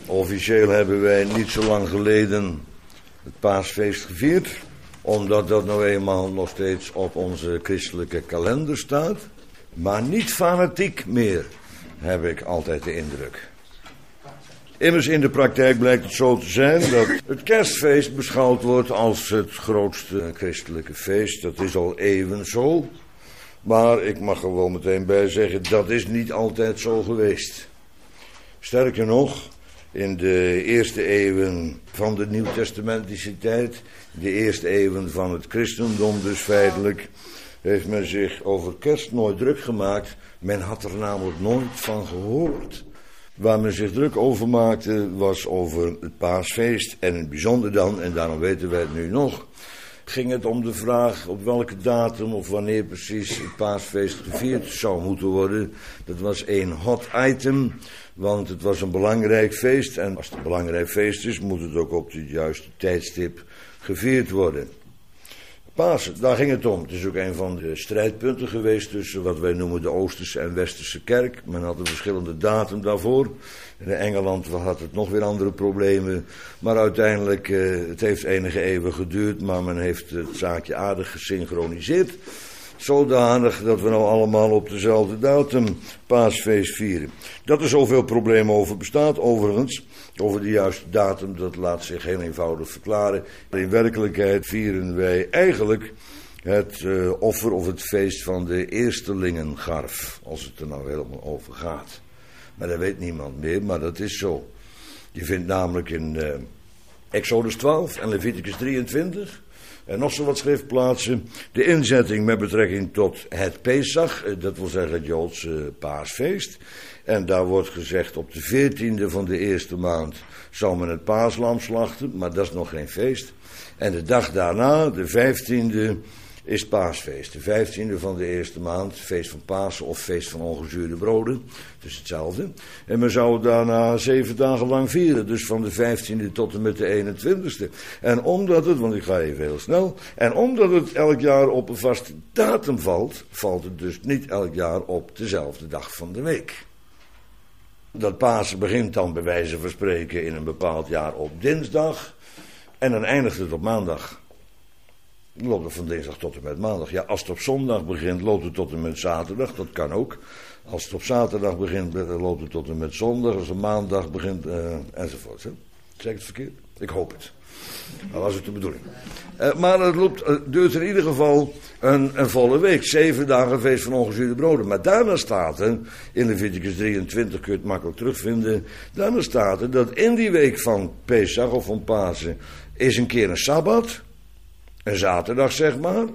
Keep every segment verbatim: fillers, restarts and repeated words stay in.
Officieel hebben wij niet zo lang geleden het paasfeest gevierd, omdat dat nou eenmaal nog steeds op onze christelijke kalender staat. Maar niet fanatiek meer, heb ik altijd de indruk. Immers in de praktijk blijkt het zo te zijn dat het kerstfeest beschouwd wordt als het grootste christelijke feest. Dat is al eeuwen zo. Maar ik mag er wel meteen bij zeggen, dat is niet altijd zo geweest. Sterker nog, in de eerste eeuwen van de nieuwtestamentische tijd, de eerste eeuwen van het christendom dus feitelijk, heeft men zich over kerst nooit druk gemaakt. Men had er namelijk nooit van gehoord. Waar men zich druk over maakte was over het paasfeest. En in het bijzonder dan, en daarom weten wij het nu nog, ging het om de vraag op welke datum of wanneer precies het paasfeest gevierd zou moeten worden. Dat was één hot item, want het was een belangrijk feest. En als het een belangrijk feest is, moet het ook op het juiste tijdstip gevierd worden. Pasen, daar ging het om. Het is ook een van de strijdpunten geweest tussen wat wij noemen de Oosterse en Westerse kerk. Men had een verschillende datum daarvoor. In Engeland had het nog weer andere problemen. Maar uiteindelijk, eh, het heeft enige eeuwen geduurd, maar men heeft het zaakje aardig gesynchroniseerd. Zodanig dat we nou allemaal op dezelfde datum paasfeest vieren. Dat er zoveel problemen over bestaat, overigens. Over de juiste datum, dat laat zich heel eenvoudig verklaren. In werkelijkheid vieren wij eigenlijk het uh, offer of het feest van de eerstelingengarf. Als het er nou helemaal over gaat. Maar dat weet niemand meer, maar dat is zo. Je vindt namelijk in uh, Exodus twaalf en Leviticus drieëntwintig... En nog zo wat schriftplaatsen, de inzetting met betrekking tot het Pesach, dat wil zeggen het Joodse paasfeest. En daar wordt gezegd op de veertiende van de eerste maand zal men het paaslam slachten, maar dat is nog geen feest. En de dag daarna, de vijftiende, is paasfeest. De vijftiende van de eerste maand, feest van Pasen of feest van ongezuurde broden. Het is hetzelfde. En men zou het daarna zeven dagen lang vieren. Dus van de vijftiende tot en met de eenentwintigste. En omdat het, want ik ga even heel snel. En omdat het elk jaar op een vaste datum valt, valt het dus niet elk jaar op dezelfde dag van de week. Dat Pasen begint dan bij wijze van spreken in een bepaald jaar op dinsdag. En dan eindigt het op maandag. Dan loopt het van dinsdag tot en met maandag. Ja, als het op zondag begint, loopt het tot en met zaterdag. Dat kan ook. Als het op zaterdag begint, loopt het tot en met zondag. Als het maandag begint, uh, enzovoort. Hè? Zeg ik het verkeerd? Ik hoop het. Dat was het de bedoeling. Uh, maar het loopt, uh, duurt in ieder geval een, een volle week. Zeven dagen feest van ongezuurde broden. Maar daarna staat er, in Leviticus drieëntwintig kun je het makkelijk terugvinden. Daarna staat er dat in die week van Pesach of van Pasen is een keer een Sabbat. Een zaterdag, zeg maar.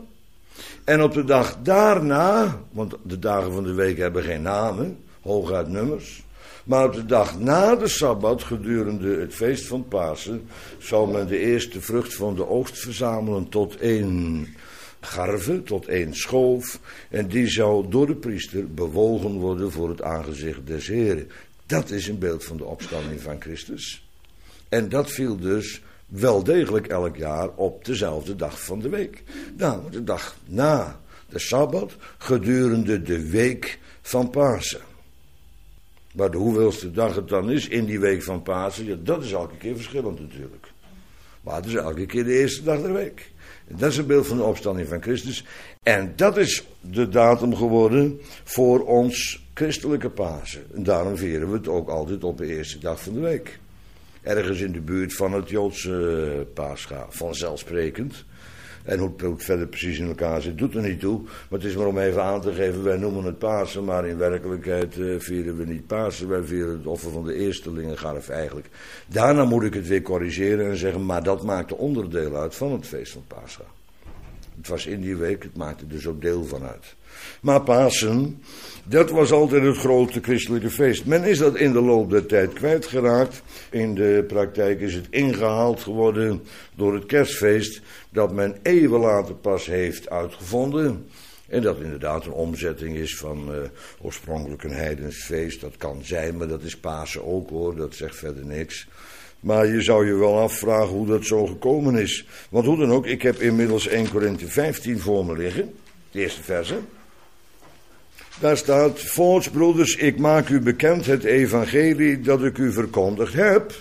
En op de dag daarna, want de dagen van de week hebben geen namen, hooguit nummers. Maar op de dag na de Sabbat, gedurende het feest van Pasen, zal men de eerste vrucht van de oogst verzamelen tot één garve, tot één schoof. En die zou door de priester bewogen worden voor het aangezicht des Heren. Dat is een beeld van de opstanding van Christus. En dat viel dus wel degelijk elk jaar op dezelfde dag van de week. Nou, de dag na de Sabbat, gedurende de week van Pasen. Maar de hoeveelste dag het dan is in die week van Pasen, ja, dat is elke keer verschillend natuurlijk. Maar het is elke keer de eerste dag der week. En dat is een beeld van de opstanding van Christus. En dat is de datum geworden voor ons christelijke Pasen. En daarom vieren we het ook altijd op de eerste dag van de week. Ergens in de buurt van het Joodse Pascha, vanzelfsprekend. En hoe het verder precies in elkaar zit, doet er niet toe. Maar het is maar om even aan te geven, wij noemen het Pasen, maar in werkelijkheid uh, vieren we niet Pasen. Wij vieren het offer van de eerstelingengarf eigenlijk. Daarna moet ik het weer corrigeren en zeggen, maar dat maakte onderdeel uit van het feest van Pascha. Het was in die week, het maakte dus ook deel van uit. Maar Pasen, dat was altijd het grote christelijke feest. Men is dat in de loop der tijd kwijtgeraakt. In de praktijk is het ingehaald geworden door het kerstfeest, dat men eeuwen later pas heeft uitgevonden. En dat inderdaad een omzetting is van uh, oorspronkelijk een heidens feest. Dat kan zijn, maar dat is Pasen ook hoor, dat zegt verder niks. Maar je zou je wel afvragen hoe dat zo gekomen is. Want hoe dan ook, ik heb inmiddels eerste Korinthe vijftien voor me liggen. De eerste verse. Daar staat, voorts broeders, ik maak u bekend het evangelie dat ik u verkondigd heb.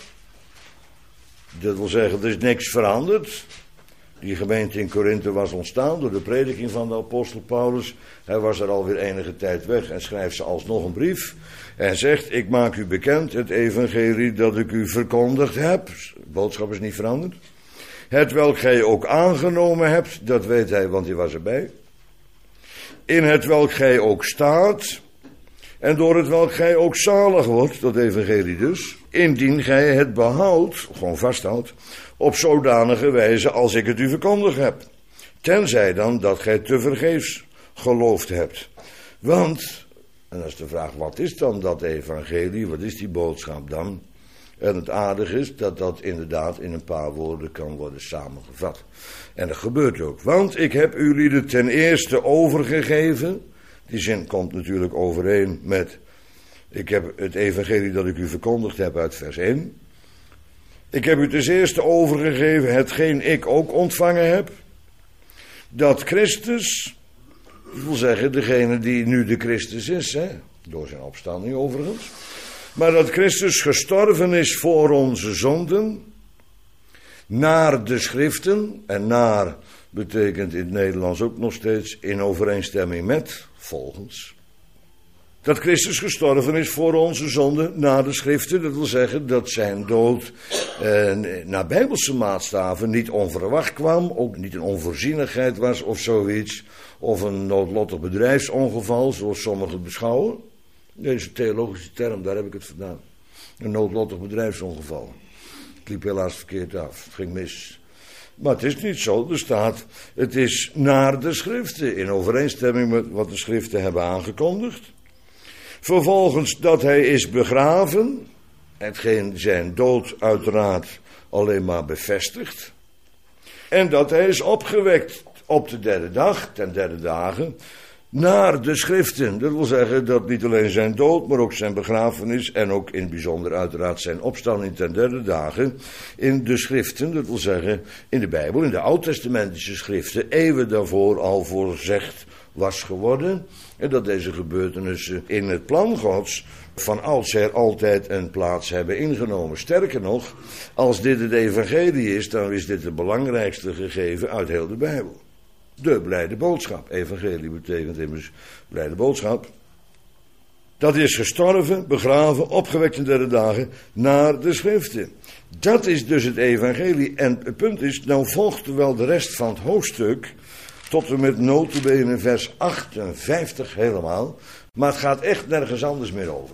Dat wil zeggen, er is niks veranderd. Die gemeente in Korinthe was ontstaan door de prediking van de apostel Paulus. Hij was er alweer enige tijd weg en schrijft ze alsnog een brief. En zegt, ik maak u bekend het evangelie dat ik u verkondigd heb. De boodschap is niet veranderd. Het welk gij ook aangenomen hebt, dat weet hij, want hij was erbij. In het welk gij ook staat, en door het welk gij ook zalig wordt, dat evangelie dus, indien gij het behoudt, gewoon vasthoudt, op zodanige wijze als ik het u verkondigd heb. Tenzij dan dat gij tevergeefs geloofd hebt. Want, en dat is de vraag, wat is dan dat evangelie, wat is die boodschap dan? En het aardige is dat dat inderdaad in een paar woorden kan worden samengevat. En dat gebeurt ook. Want ik heb u lieden ten eerste overgegeven. Die zin komt natuurlijk overeen met, ik heb het evangelie dat ik u verkondigd heb uit vers één. Ik heb u ten eerste overgegeven hetgeen ik ook ontvangen heb. Dat Christus, dat wil zeggen degene die nu de Christus is, hè, door zijn opstanding overigens. Maar dat Christus gestorven is voor onze zonden, naar de schriften, en naar betekent in het Nederlands ook nog steeds in overeenstemming met, volgens. Dat Christus gestorven is voor onze zonden, naar de schriften, dat wil zeggen dat zijn dood eh, naar bijbelse maatstaven niet onverwacht kwam, ook niet een onvoorzienigheid was of zoiets, of een noodlottig bedrijfsongeval, zoals sommigen beschouwen. Deze theologische term, daar heb ik het vandaan. Een noodlottig bedrijfsongeval. Het liep helaas verkeerd af, het ging mis. Maar het is niet zo, er staat, het is naar de schriften, in overeenstemming met wat de schriften hebben aangekondigd. Vervolgens dat hij is begraven, hetgeen zijn dood uiteraard alleen maar bevestigt. En dat hij is opgewekt op de derde dag, ten derde dagen, naar de schriften. Dat wil zeggen dat niet alleen zijn dood, maar ook zijn begrafenis en ook in het bijzonder uiteraard zijn opstanding ten derde dagen in de schriften, dat wil zeggen in de Bijbel, in de oud-testamentische schriften, eeuwen daarvoor al voorzegd was geworden. En dat deze gebeurtenissen in het plan Gods van oudsher altijd een plaats hebben ingenomen. Sterker nog, als dit het evangelie is, dan is dit het belangrijkste gegeven uit heel de Bijbel. De blijde boodschap. Evangelie betekent immers blijde boodschap. Dat is gestorven, begraven, opgewekt in derde dagen naar de schriften. Dat is dus het evangelie. En het punt is, nou volgt wel de rest van het hoofdstuk tot en met nota bene vers achtenvijftig helemaal. Maar het gaat echt nergens anders meer over.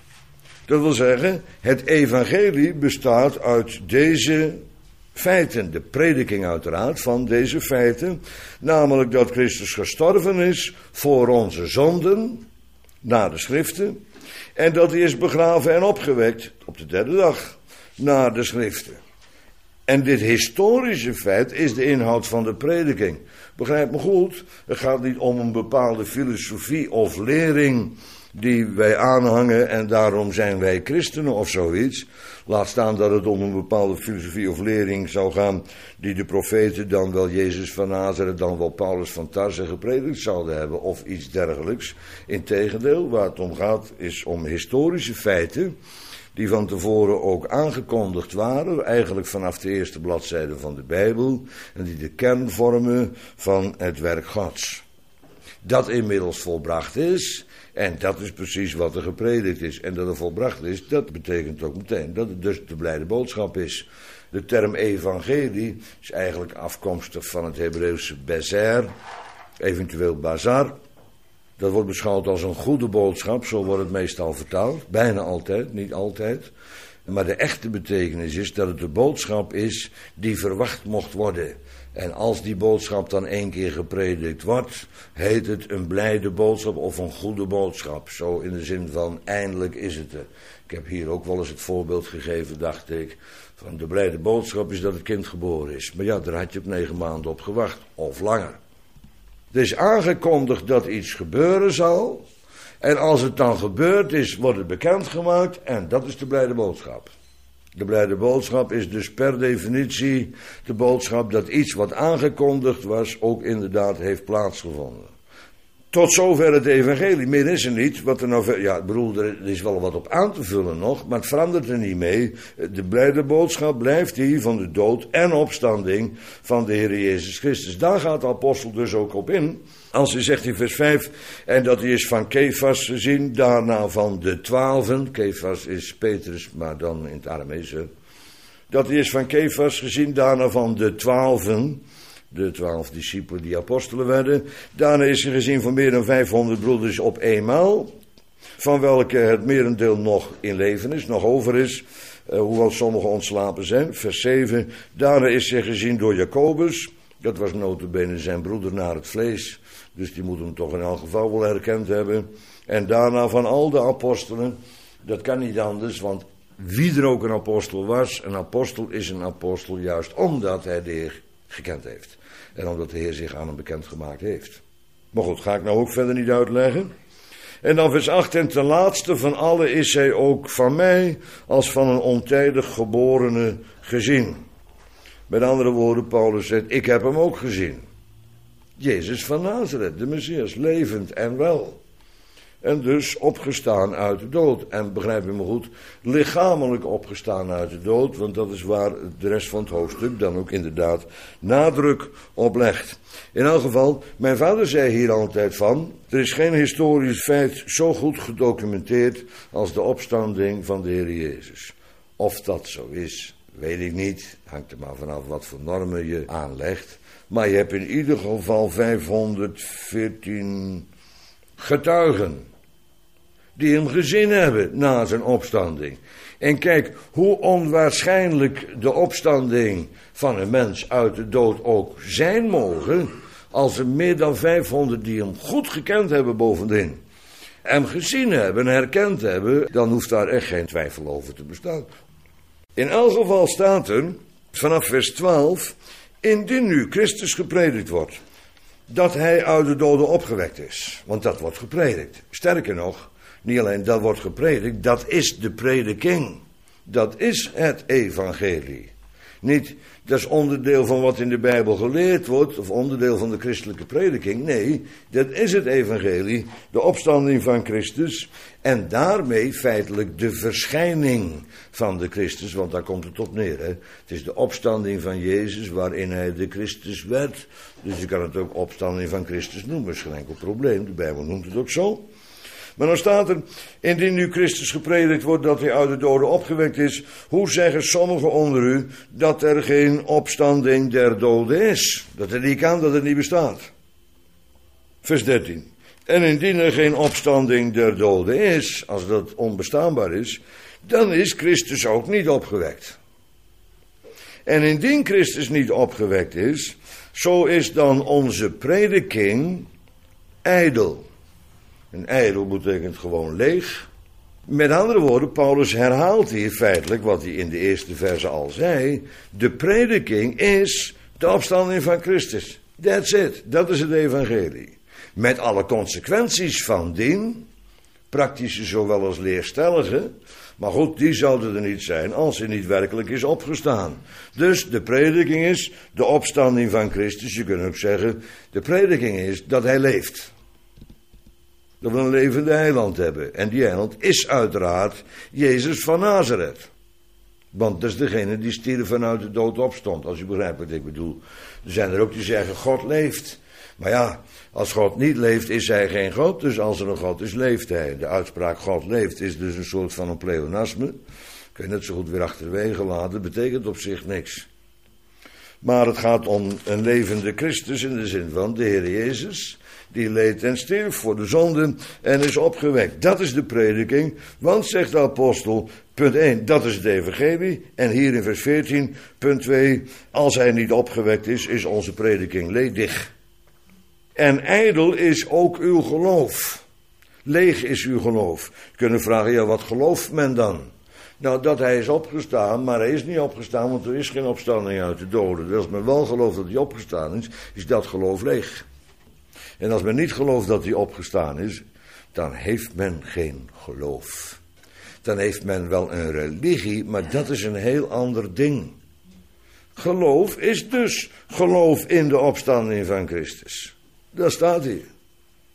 Dat wil zeggen, het evangelie bestaat uit deze feiten, de prediking uiteraard van deze feiten, namelijk dat Christus gestorven is voor onze zonden, naar de schriften, en dat hij is begraven en opgewekt op de derde dag, naar de schriften. En dit historische feit is de inhoud van de prediking. Begrijp me goed, het gaat niet om een bepaalde filosofie of lering die wij aanhangen en daarom zijn wij christenen of zoiets. Laat staan dat het om een bepaalde filosofie of lering zou gaan die de profeten, dan wel Jezus van Nazareth, dan wel Paulus van Tarse gepredikt zouden hebben of iets dergelijks. Integendeel, waar het om gaat is om historische feiten die van tevoren ook aangekondigd waren, eigenlijk vanaf de eerste bladzijde van de Bijbel, en die de kern vormen van het werk Gods. Dat inmiddels volbracht is, en dat is precies wat er gepredikt is. En dat er volbracht is, dat betekent ook meteen dat het dus de blijde boodschap is. De term evangelie is eigenlijk afkomstig van het Hebreeuwse bezer, eventueel bazar. Dat wordt beschouwd als een goede boodschap, zo wordt het meestal vertaald. Bijna altijd, niet altijd. Maar de echte betekenis is dat het de boodschap is die verwacht mocht worden. En als die boodschap dan één keer gepredikt wordt, heet het een blijde boodschap of een goede boodschap. Zo in de zin van, eindelijk is het er. Ik heb hier ook wel eens het voorbeeld gegeven, dacht ik, van de blijde boodschap is dat het kind geboren is. Maar ja, daar had je op negen maanden op gewacht, of langer. Er is aangekondigd dat iets gebeuren zal. En als het dan gebeurd is, wordt het bekendgemaakt. En dat is de blijde boodschap. De blijde boodschap is dus per definitie de boodschap dat iets wat aangekondigd was ook inderdaad heeft plaatsgevonden. Tot zover het evangelie. Meer is er niet. Wat er nou ver... Ja, ik bedoel, er is wel wat op aan te vullen nog, maar het verandert er niet mee. De blijde boodschap blijft die van de dood en opstanding van de Heer Jezus Christus. Daar gaat de apostel dus ook op in. Als hij zegt in vers vijf, en dat hij is van Kefas gezien, daarna van de twaalfen. Kefas is Petrus, maar dan in het Aramees. Dat hij is van Kefas gezien, daarna van de twaalfen. De twaalf discipelen die apostelen werden. Daarna is hij gezien van meer dan vijfhonderd broeders op eenmaal. Van welke het merendeel nog in leven is, nog over is. Uh, hoewel sommigen ontslapen zijn. Vers zeven. Daarna is hij gezien door Jacobus. Dat was nota bene zijn broeder naar het vlees. Dus die moet hem toch in elk geval wel herkend hebben. En daarna van al de apostelen. Dat kan niet anders, want wie er ook een apostel was. Een apostel is een apostel juist omdat hij de Heer gekend heeft. En omdat de Heer zich aan hem bekend gemaakt heeft. Maar goed, ga ik nou ook verder niet uitleggen. En dan vers acht. En ten laatste van allen is hij ook van mij als van een ontijdig geborene gezien. Met andere woorden, Paulus zegt, ik heb hem ook gezien. Jezus van Nazareth, de Messias, levend en wel. En dus opgestaan uit de dood. En begrijp je me goed, lichamelijk opgestaan uit de dood. Want dat is waar de rest van het hoofdstuk dan ook inderdaad nadruk op legt. In elk geval, mijn vader zei hier altijd van, er is geen historisch feit zo goed gedocumenteerd als de opstanding van de Heer Jezus. Of dat zo is, weet ik niet. Hangt er maar vanaf wat voor normen je aanlegt. Maar je hebt in ieder geval vijfhonderdveertien getuigen die hem gezien hebben na zijn opstanding. En kijk, hoe onwaarschijnlijk de opstanding van een mens uit de dood ook zijn mogen, als er meer dan vijfhonderd die hem goed gekend hebben bovendien, hem gezien hebben en herkend hebben, dan hoeft daar echt geen twijfel over te bestaan. In elk geval staat er, vanaf vers twaalf, indien nu Christus gepredikt wordt, dat hij uit de doden opgewekt is. Want dat wordt gepredikt. Sterker nog, niet alleen dat wordt gepredikt, dat is de prediking. Dat is het evangelie. Niet, dat is onderdeel van wat in de Bijbel geleerd wordt, of onderdeel van de christelijke prediking. Nee, dat is het evangelie, de opstanding van Christus. En daarmee feitelijk de verschijning van de Christus, want daar komt het op neer. Hè? Het is de opstanding van Jezus waarin hij de Christus werd. Dus je kan het ook opstanding van Christus noemen, dat is geen enkel probleem. De Bijbel noemt het ook zo. Maar dan staat er, indien nu Christus gepredikt wordt dat hij uit de doden opgewekt is, hoe zeggen sommigen onder u dat er geen opstanding der doden is? Dat er niet kan, dat het niet bestaat. Vers dertien. En indien er geen opstanding der doden is, als dat onbestaanbaar is, dan is Christus ook niet opgewekt. En indien Christus niet opgewekt is, zo is dan onze prediking ijdel. En ijdel betekent gewoon leeg. Met andere woorden, Paulus herhaalt hier feitelijk wat hij in de eerste verse al zei. De prediking is de opstanding van Christus. That's it. Dat is het evangelie. Met alle consequenties van dien, praktische zowel als leerstellige. Maar goed, die zouden er niet zijn als hij niet werkelijk is opgestaan. Dus de prediking is de opstanding van Christus. Je kunt ook zeggen, de prediking is dat hij leeft. Dat we een levende heiland hebben. En die heiland is uiteraard Jezus van Nazareth. Want dat is degene die stierf vanuit de dood opstond. Als u begrijpt wat ik bedoel. Er zijn er ook die zeggen, God leeft. Maar ja, als God niet leeft, is hij geen God. Dus als er een God is, leeft hij. De uitspraak God leeft is dus een soort van een pleonasme. Kun je net zo goed weer achterwege laten. Betekent op zich niks. Maar het gaat om een levende Christus in de zin van de Heer Jezus. Die leed en stierf voor de zonden en is opgewekt. Dat is de prediking, want zegt de apostel, punt één, dat is het evangelie. En hier in vers veertien, punt twee, als hij niet opgewekt is, is onze prediking ledig. En ijdel is ook uw geloof. Leeg is uw geloof. Je kunt vragen, ja, wat gelooft men dan? Nou, dat hij is opgestaan, maar hij is niet opgestaan, want er is geen opstanding uit de doden. Dus als men wel gelooft dat hij opgestaan is, is dat geloof leeg. En als men niet gelooft dat hij opgestaan is, dan heeft men geen geloof. Dan heeft men wel een religie, maar dat is een heel ander ding. Geloof is dus geloof in de opstanding van Christus. Dat staat hier.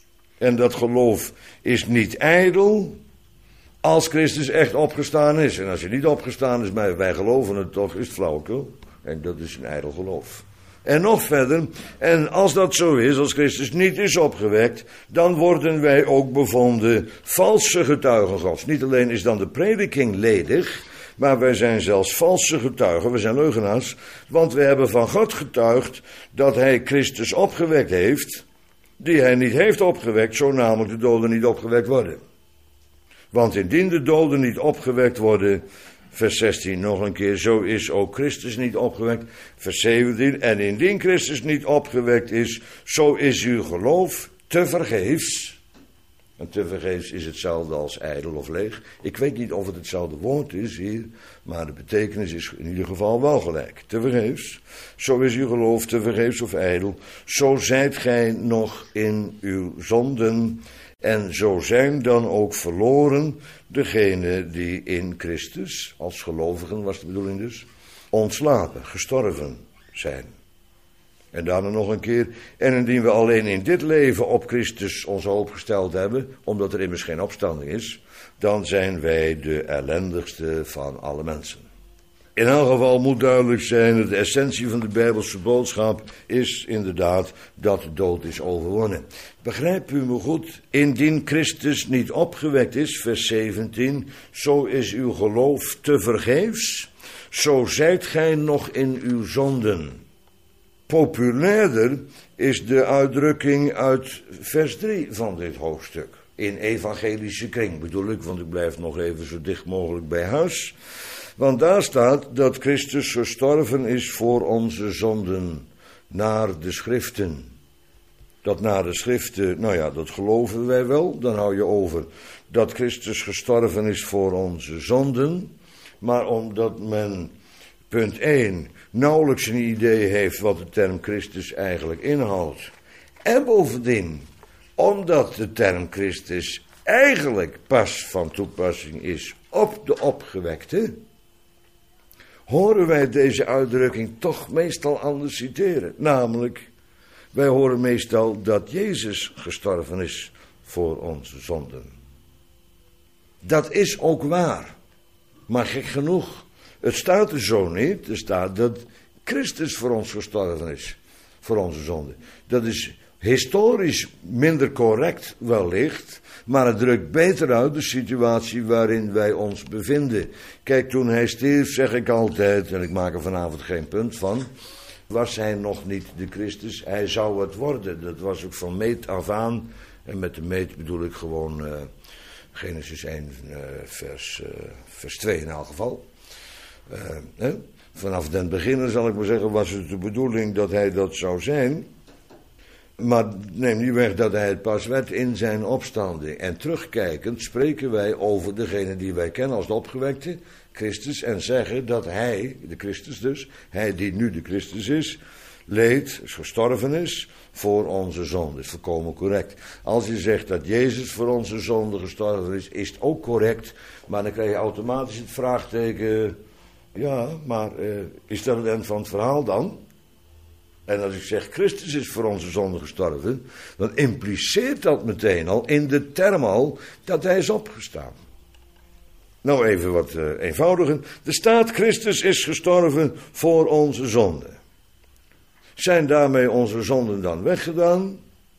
En dat geloof is niet ijdel als Christus echt opgestaan is. En als hij niet opgestaan is, maar wij geloven het toch, is het flauwekul. En dat is een ijdel geloof. En nog verder, en als dat zo is, als Christus niet is opgewekt, dan worden wij ook bevonden valse getuigen Gods. Niet alleen is dan de prediking ledig, maar wij zijn zelfs valse getuigen, we zijn leugenaars, want we hebben van God getuigd dat hij Christus opgewekt heeft, die hij niet heeft opgewekt, zo namelijk de doden niet opgewekt worden. Want indien de doden niet opgewekt worden, vers zestien nog een keer, zo is ook Christus niet opgewekt. Vers zeventien, en indien Christus niet opgewekt is, zo is uw geloof tevergeefs. En tevergeefs is hetzelfde als ijdel of leeg. Ik weet niet of het hetzelfde woord is hier, maar de betekenis is in ieder geval wel gelijk. Tevergeefs, zo is uw geloof tevergeefs of ijdel. Zo zijt gij nog in uw zonden. En zo zijn dan ook verloren degenen die in Christus, als gelovigen was de bedoeling dus, ontslapen, gestorven zijn. En daarna nog een keer, en indien we alleen in dit leven op Christus onze hoop gesteld hebben, omdat er immers geen opstanding is, dan zijn wij de ellendigste van alle mensen. In elk geval moet duidelijk zijn dat de essentie van de Bijbelse boodschap is inderdaad dat de dood is overwonnen. Begrijp u me goed? Indien Christus niet opgewekt is, vers zeventien, zo is uw geloof tevergeefs, zo zijt gij nog in uw zonden. Populairder is de uitdrukking uit vers drie van dit hoofdstuk. In evangelische kring bedoel ik, want ik blijf nog even zo dicht mogelijk bij huis. Want daar staat dat Christus gestorven is voor onze zonden, naar de schriften. Dat naar de schriften, nou ja, dat geloven wij wel. Dan hou je over dat Christus gestorven is voor onze zonden. Maar omdat men, punt één, nauwelijks een idee heeft wat de term Christus eigenlijk inhoudt. En bovendien, omdat de term Christus eigenlijk pas van toepassing is op de opgewekte, horen wij deze uitdrukking toch meestal anders citeren. Namelijk, wij horen meestal dat Jezus gestorven is voor onze zonden. Dat is ook waar. Maar gek genoeg, het staat er zo niet. Er staat dat Christus voor ons gestorven is, voor onze zonden. Dat is historisch minder correct wellicht, maar het drukt beter uit de situatie waarin wij ons bevinden. Kijk, toen hij stierf, zeg ik altijd, en ik maak er vanavond geen punt van, was hij nog niet de Christus, hij zou het worden. Dat was ook van meet af aan, en met de meet bedoel ik gewoon uh, Genesis één, uh, vers, uh, vers twee in elk geval. Uh, hè? Vanaf den beginnen, zal ik maar zeggen, was het de bedoeling dat hij dat zou zijn. Maar neem niet weg dat hij het pas werd in zijn opstanding. En terugkijkend spreken wij over degene die wij kennen als de opgewekte, Christus, en zeggen dat hij, de Christus dus, hij die nu de Christus is, leed, is gestorven is voor onze zonde. Dat is volkomen correct. Als je zegt dat Jezus voor onze zonde gestorven is, is het ook correct, maar dan krijg je automatisch het vraagteken, ja, maar uh, is dat het eind van het verhaal dan? En als ik zeg Christus is voor onze zonde gestorven, dan impliceert dat meteen al in de term al dat hij is opgestaan. Nou even wat uh, eenvoudiger. Er staat Christus is gestorven voor onze zonde. Zijn daarmee onze zonden dan weggedaan?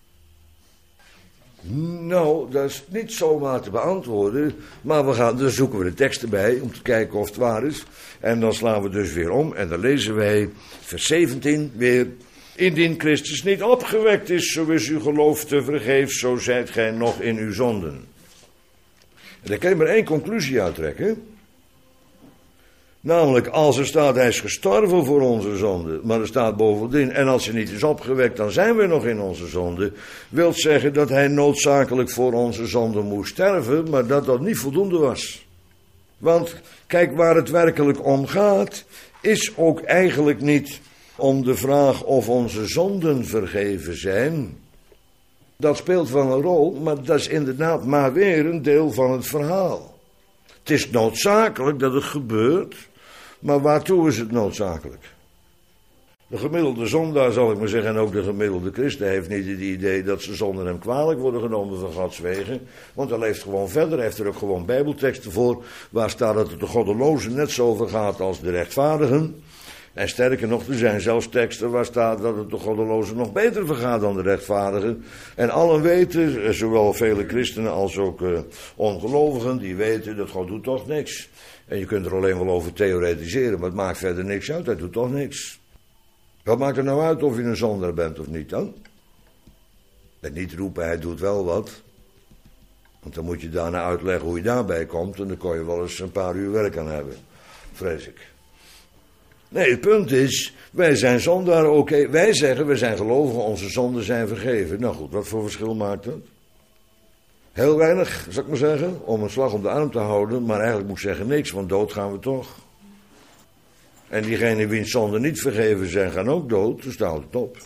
Nou, dat is niet zomaar te beantwoorden, maar we gaan, dan zoeken we de teksten bij om te kijken of het waar is. En dan slaan we dus weer om en dan lezen wij vers zeventien weer. Indien Christus niet opgewekt is, zo is uw geloof tevergeefs, zo zijt gij nog in uw zonden. En daar kan je maar één conclusie uittrekken. Namelijk, als er staat hij is gestorven voor onze zonde, maar er staat bovendien, en als hij niet is opgewekt, dan zijn we nog in onze zonde, wil zeggen dat hij noodzakelijk voor onze zonde moest sterven, maar dat dat niet voldoende was. Want kijk, waar het werkelijk om gaat, is ook eigenlijk niet om de vraag of onze zonden vergeven zijn. Dat speelt wel een rol, maar dat is inderdaad maar weer een deel van het verhaal. Het is noodzakelijk dat het gebeurt, maar waartoe is het noodzakelijk? De gemiddelde zondaar, zal ik maar zeggen, en ook de gemiddelde christen heeft niet het idee dat ze zonder hem kwalijk worden genomen van Gods wegen. Want hij leeft gewoon verder, hij heeft er ook gewoon bijbelteksten voor, waar staat dat het de goddelozen net zo vergaat als de rechtvaardigen. En sterker nog, er zijn zelfs teksten waar staat dat het de goddelozen nog beter vergaat dan de rechtvaardigen. En allen weten, zowel vele christenen als ook uh, ongelovigen, die weten dat God doet toch niks. En je kunt er alleen wel over theoretiseren, maar het maakt verder niks uit, hij doet toch niks. Wat maakt er nou uit of je een zondaar bent of niet dan? En niet roepen, hij doet wel wat. Want dan moet je daarna uitleggen hoe je daarbij komt. En dan kon je wel eens een paar uur werk aan hebben. Vrees ik. Nee, het punt is, wij zijn zondaren, oké. Okay. Wij zeggen, we zijn gelovigen, onze zonden zijn vergeven. Nou goed, wat voor verschil maakt dat? Heel weinig, zou ik maar zeggen, om een slag om de arm te houden. Maar eigenlijk moet ik zeggen niks, want dood gaan we toch. En diegenen wiens zonden niet vergeven zijn, gaan ook dood, dus daar houdt het op.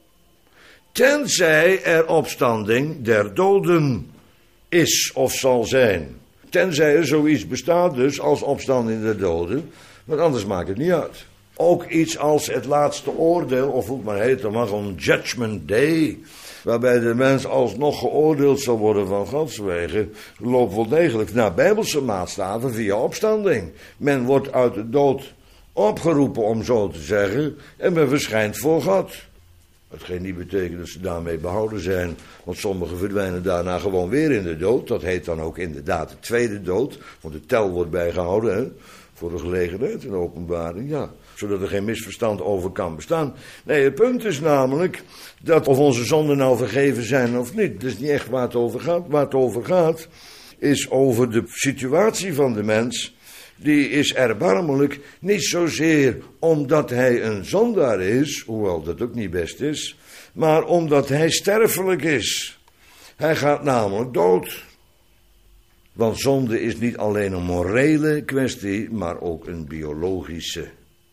Tenzij er opstanding der doden is of zal zijn. Tenzij er zoiets bestaat dus als opstanding der doden, want anders maakt het niet uit. Ook iets als het laatste oordeel, of hoe het maar heet, dan mag een judgment day, waarbij de mens alsnog geoordeeld zal worden van Gods wegen, loopt wel degelijk naar bijbelse maatstaven via opstanding. Men wordt uit de dood opgeroepen, om zo te zeggen, en men verschijnt voor God. Hetgeen niet betekent dat ze daarmee behouden zijn, want sommigen verdwijnen daarna gewoon weer in de dood. Dat heet dan ook inderdaad de tweede dood, want de tel wordt bijgehouden, hè, voor de gelegenheid en de openbaring, ja. Zodat er geen misverstand over kan bestaan. Nee, het punt is namelijk dat of onze zonden nou vergeven zijn of niet, dat is niet echt waar het over gaat. Waar het over gaat is over de situatie van de mens. Die is erbarmelijk, niet zozeer omdat hij een zondaar is, hoewel dat ook niet best is, maar omdat hij sterfelijk is. Hij gaat namelijk dood. Want zonde is niet alleen een morele kwestie, maar ook een biologische.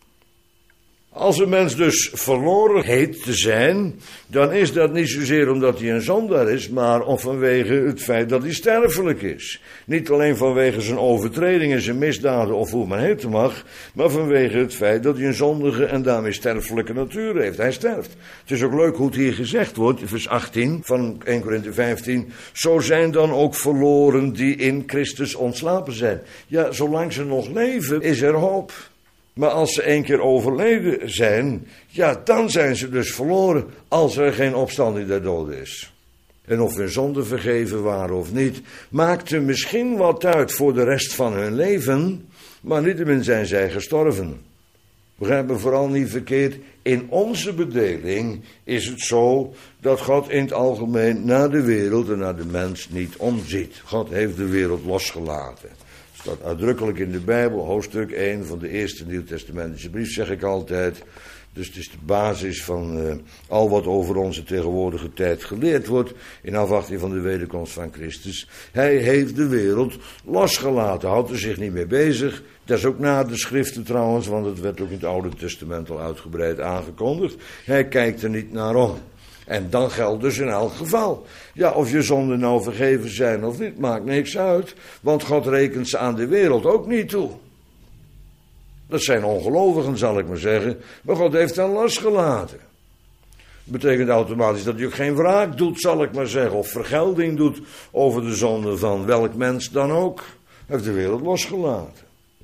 Als een mens dus verloren heet te zijn, dan is dat niet zozeer omdat hij een zondaar is, maar om vanwege het feit dat hij sterfelijk is. Niet alleen vanwege zijn overtredingen, zijn misdaden of hoe men het mag, maar vanwege het feit dat hij een zondige en daarmee sterfelijke natuur heeft. Hij sterft. Het is ook leuk hoe het hier gezegd wordt, vers achttien van Eerste Korinthe vijftien. Zo zijn dan ook verloren die in Christus ontslapen zijn. Ja, zolang ze nog leven is er hoop. Maar als ze één keer overleden zijn, ja, dan zijn ze dus verloren als er geen opstanding der doden is. En of hun zonden vergeven waren of niet, maakte misschien wat uit voor de rest van hun leven, maar niettemin zijn zij gestorven. Begrijp me vooral niet verkeerd, in onze bedeling is het zo dat God in het algemeen naar de wereld en naar de mens niet omziet. God heeft de wereld losgelaten. Staat uitdrukkelijk in de Bijbel, hoofdstuk één van de eerste Nieuwtestamentische brief, zeg ik altijd. Dus het is de basis van uh, al wat over onze tegenwoordige tijd geleerd wordt, in afwachting van de wederkomst van Christus. Hij heeft de wereld losgelaten, houdt er zich niet mee bezig. Dat is ook na de schriften trouwens, want het werd ook in het Oude Testament al uitgebreid aangekondigd. Hij kijkt er niet naar om. En dan geldt dus in elk geval. Ja, of je zonden nou vergeven zijn of niet, maakt niks uit. Want God rekent ze aan de wereld ook niet toe. Dat zijn ongelovigen, zal ik maar zeggen. Maar God heeft hen losgelaten. Dat betekent automatisch dat hij ook geen wraak doet, zal ik maar zeggen. Of vergelding doet over de zonde van welk mens dan ook. Hij heeft de wereld losgelaten.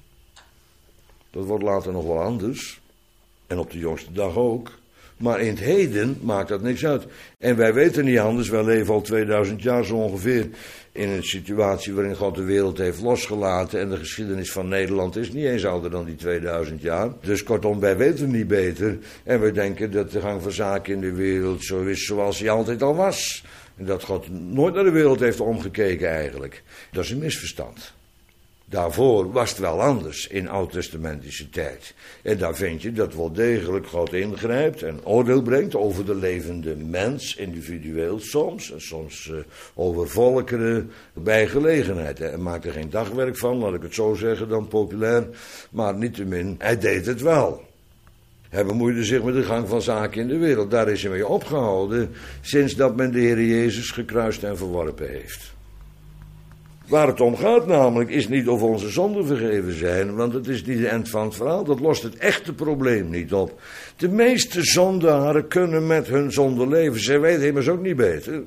Dat wordt later nog wel anders. En op de jongste dag ook. Maar in het heden maakt dat niks uit. En wij weten niet anders, wij leven al tweeduizend jaar zo ongeveer in een situatie waarin God de wereld heeft losgelaten. En de geschiedenis van Nederland is niet eens ouder dan die tweeduizend jaar. Dus kortom, wij weten niet beter. En wij denken dat de gang van zaken in de wereld zo is zoals hij altijd al was. En dat God nooit naar de wereld heeft omgekeken eigenlijk. Dat is een misverstand. Daarvoor was het wel anders in oud-testamentische tijd. En daar vind je dat wel degelijk God ingrijpt en oordeel brengt over de levende mens, individueel soms. En soms uh, over volkeren bij gelegenheid. En maakt er geen dagwerk van, laat ik het zo zeggen, dan populair. Maar niettemin, hij deed het wel. Hij bemoeide zich met de gang van zaken in de wereld. Daar is hij mee opgehouden sinds dat men de Heer Jezus gekruist en verworpen heeft. Waar het om gaat namelijk is niet of onze zonden vergeven zijn, want het is niet de eind van het verhaal. Dat lost het echte probleem niet op. De meeste zondaren kunnen met hun zonde leven. Zij weten immers ook niet beter.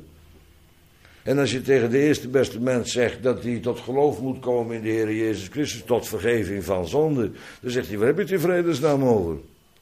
En als je tegen de eerste beste mens zegt dat hij tot geloof moet komen in de Heer Jezus Christus, tot vergeving van zonde, dan zegt hij, waar heb je het in vredesnaam over?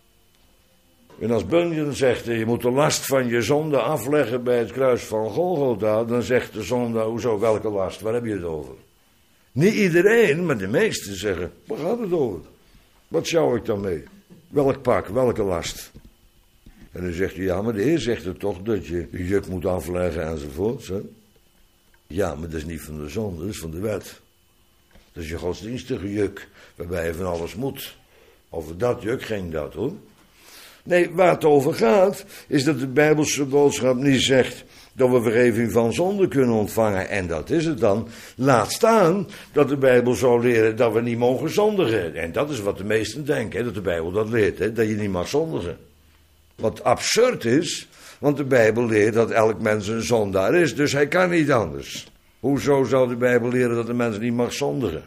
En als Bunyan zegt, je moet de last van je zonde afleggen bij het kruis van Golgotha, dan zegt de zonde, hoezo, welke last, waar heb je het over? Niet iedereen, maar de meesten zeggen, waar gaat het over? Wat zou ik dan mee? Welk pak, welke last? En dan zegt hij, ja, maar de Heer zegt er toch dat je je juk moet afleggen enzovoort. Hè? Ja, maar dat is niet van de zonde, dat is van de wet. Dat is je godsdienstige juk, waarbij je van alles moet. Over dat juk ging dat, hoor. Nee, waar het over gaat, is dat de Bijbelse boodschap niet zegt dat we vergeving van zonde kunnen ontvangen. En dat is het dan. Laat staan dat de Bijbel zou leren dat we niet mogen zondigen. En dat is wat de meesten denken, hè, dat de Bijbel dat leert, hè, dat je niet mag zondigen. Wat absurd is, want de Bijbel leert dat elk mens een zondaar is, dus hij kan niet anders. Hoezo zou de Bijbel leren dat de mens niet mag zondigen?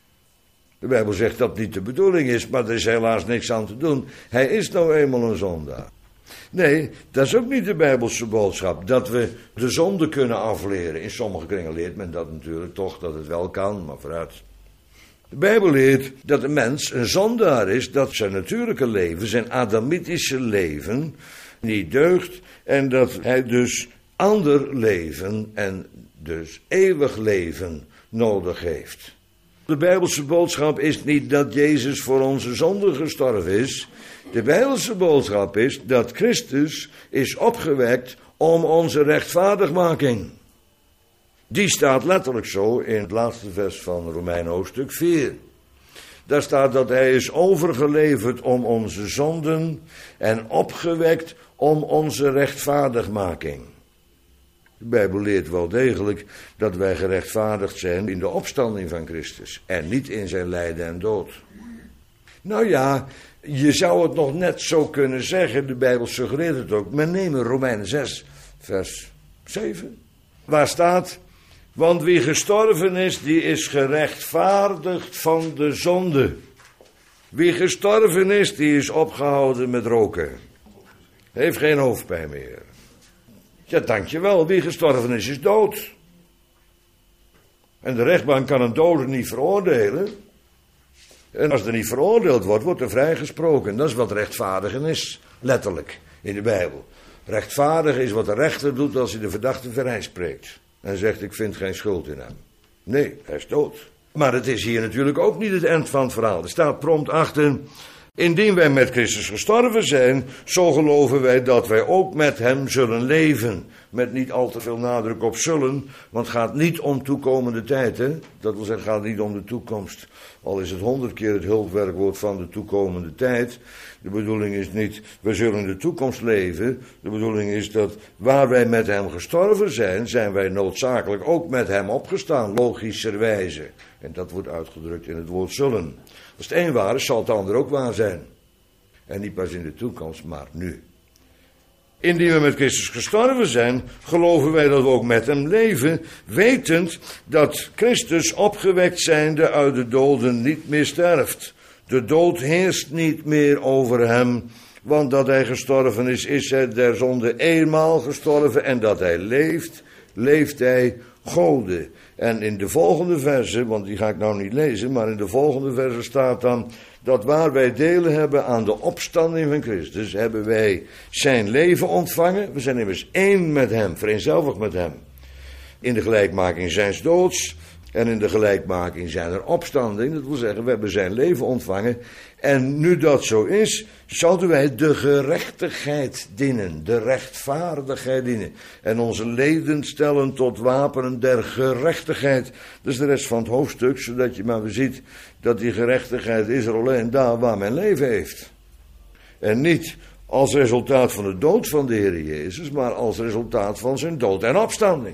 De Bijbel zegt dat niet de bedoeling is, maar er is helaas niks aan te doen. Hij is nou eenmaal een zondaar. Nee, dat is ook niet de Bijbelse boodschap, dat we de zonde kunnen afleren. In sommige kringen leert men dat natuurlijk toch, dat het wel kan, maar vooruit. De Bijbel leert dat de mens een zondaar is, dat zijn natuurlijke leven, zijn adamitische leven, niet deugt en dat hij dus ander leven en dus eeuwig leven nodig heeft. De Bijbelse boodschap is niet dat Jezus voor onze zonde gestorven is. De Bijbelse boodschap is dat Christus is opgewekt om onze rechtvaardigmaking. Die staat letterlijk zo in het laatste vers van Romeinen hoofdstuk vier. Daar staat dat hij is overgeleverd om onze zonden en opgewekt om onze rechtvaardigmaking. De Bijbel leert wel degelijk dat wij gerechtvaardigd zijn in de opstanding van Christus en niet in zijn lijden en dood. Nou ja, je zou het nog net zo kunnen zeggen, de Bijbel suggereert het ook. Maar neem Romeinen zes, vers zeven. Waar staat, want wie gestorven is, die is gerechtvaardigd van de zonde. Wie gestorven is, die is opgehouden met roken. Heeft geen hoofdpijn meer. Ja, dankjewel, wie gestorven is, is dood. En de rechtbank kan een dode niet veroordelen. En als er niet veroordeeld wordt, wordt er vrijgesproken. Dat is wat rechtvaardigen is, letterlijk, in de Bijbel. Rechtvaardigen is wat de rechter doet als hij de verdachte vrijspreekt. En zegt, ik vind geen schuld in hem. Nee, hij is dood. Maar het is hier natuurlijk ook niet het eind van het verhaal. Er staat prompt achter, indien wij met Christus gestorven zijn, zo geloven wij dat wij ook met hem zullen leven. Met niet al te veel nadruk op zullen, want het gaat niet om toekomende tijd. Hè? Dat wil zeggen, het gaat niet om de toekomst. Al is het honderd keer het hulpwerkwoord van de toekomende tijd. De bedoeling is niet, we zullen in de toekomst leven. De bedoeling is dat waar wij met hem gestorven zijn, zijn wij noodzakelijk ook met hem opgestaan, logischerwijze. En dat wordt uitgedrukt in het woord zullen. Als het een waar is, zal het ander ook waar zijn. En niet pas in de toekomst, maar nu. Indien we met Christus gestorven zijn, geloven wij dat we ook met hem leven, wetend dat Christus opgewekt zijnde uit de doden niet meer sterft. De dood heerst niet meer over hem, want dat hij gestorven is, is hij der zonde eenmaal gestorven en dat hij leeft, leeft hij Gode. En in de volgende verse, want die ga ik nou niet lezen, maar in de volgende verse staat dan dat waar wij delen hebben aan de opstanding van Christus, hebben wij zijn leven ontvangen. We zijn immers één met hem, vereenzelvigd met hem. In de gelijkmaking zijns doods en in de gelijkmaking zijner opstanding. Dat wil zeggen, we hebben zijn leven ontvangen. En nu dat zo is, zouden wij de gerechtigheid dienen, de rechtvaardigheid dienen. En onze leden stellen tot wapenen der gerechtigheid. Dat is de rest van het hoofdstuk, zodat je maar weer ziet dat die gerechtigheid is er alleen daar waar men leven heeft. En niet als resultaat van de dood van de Heer Jezus, maar als resultaat van zijn dood en opstanding.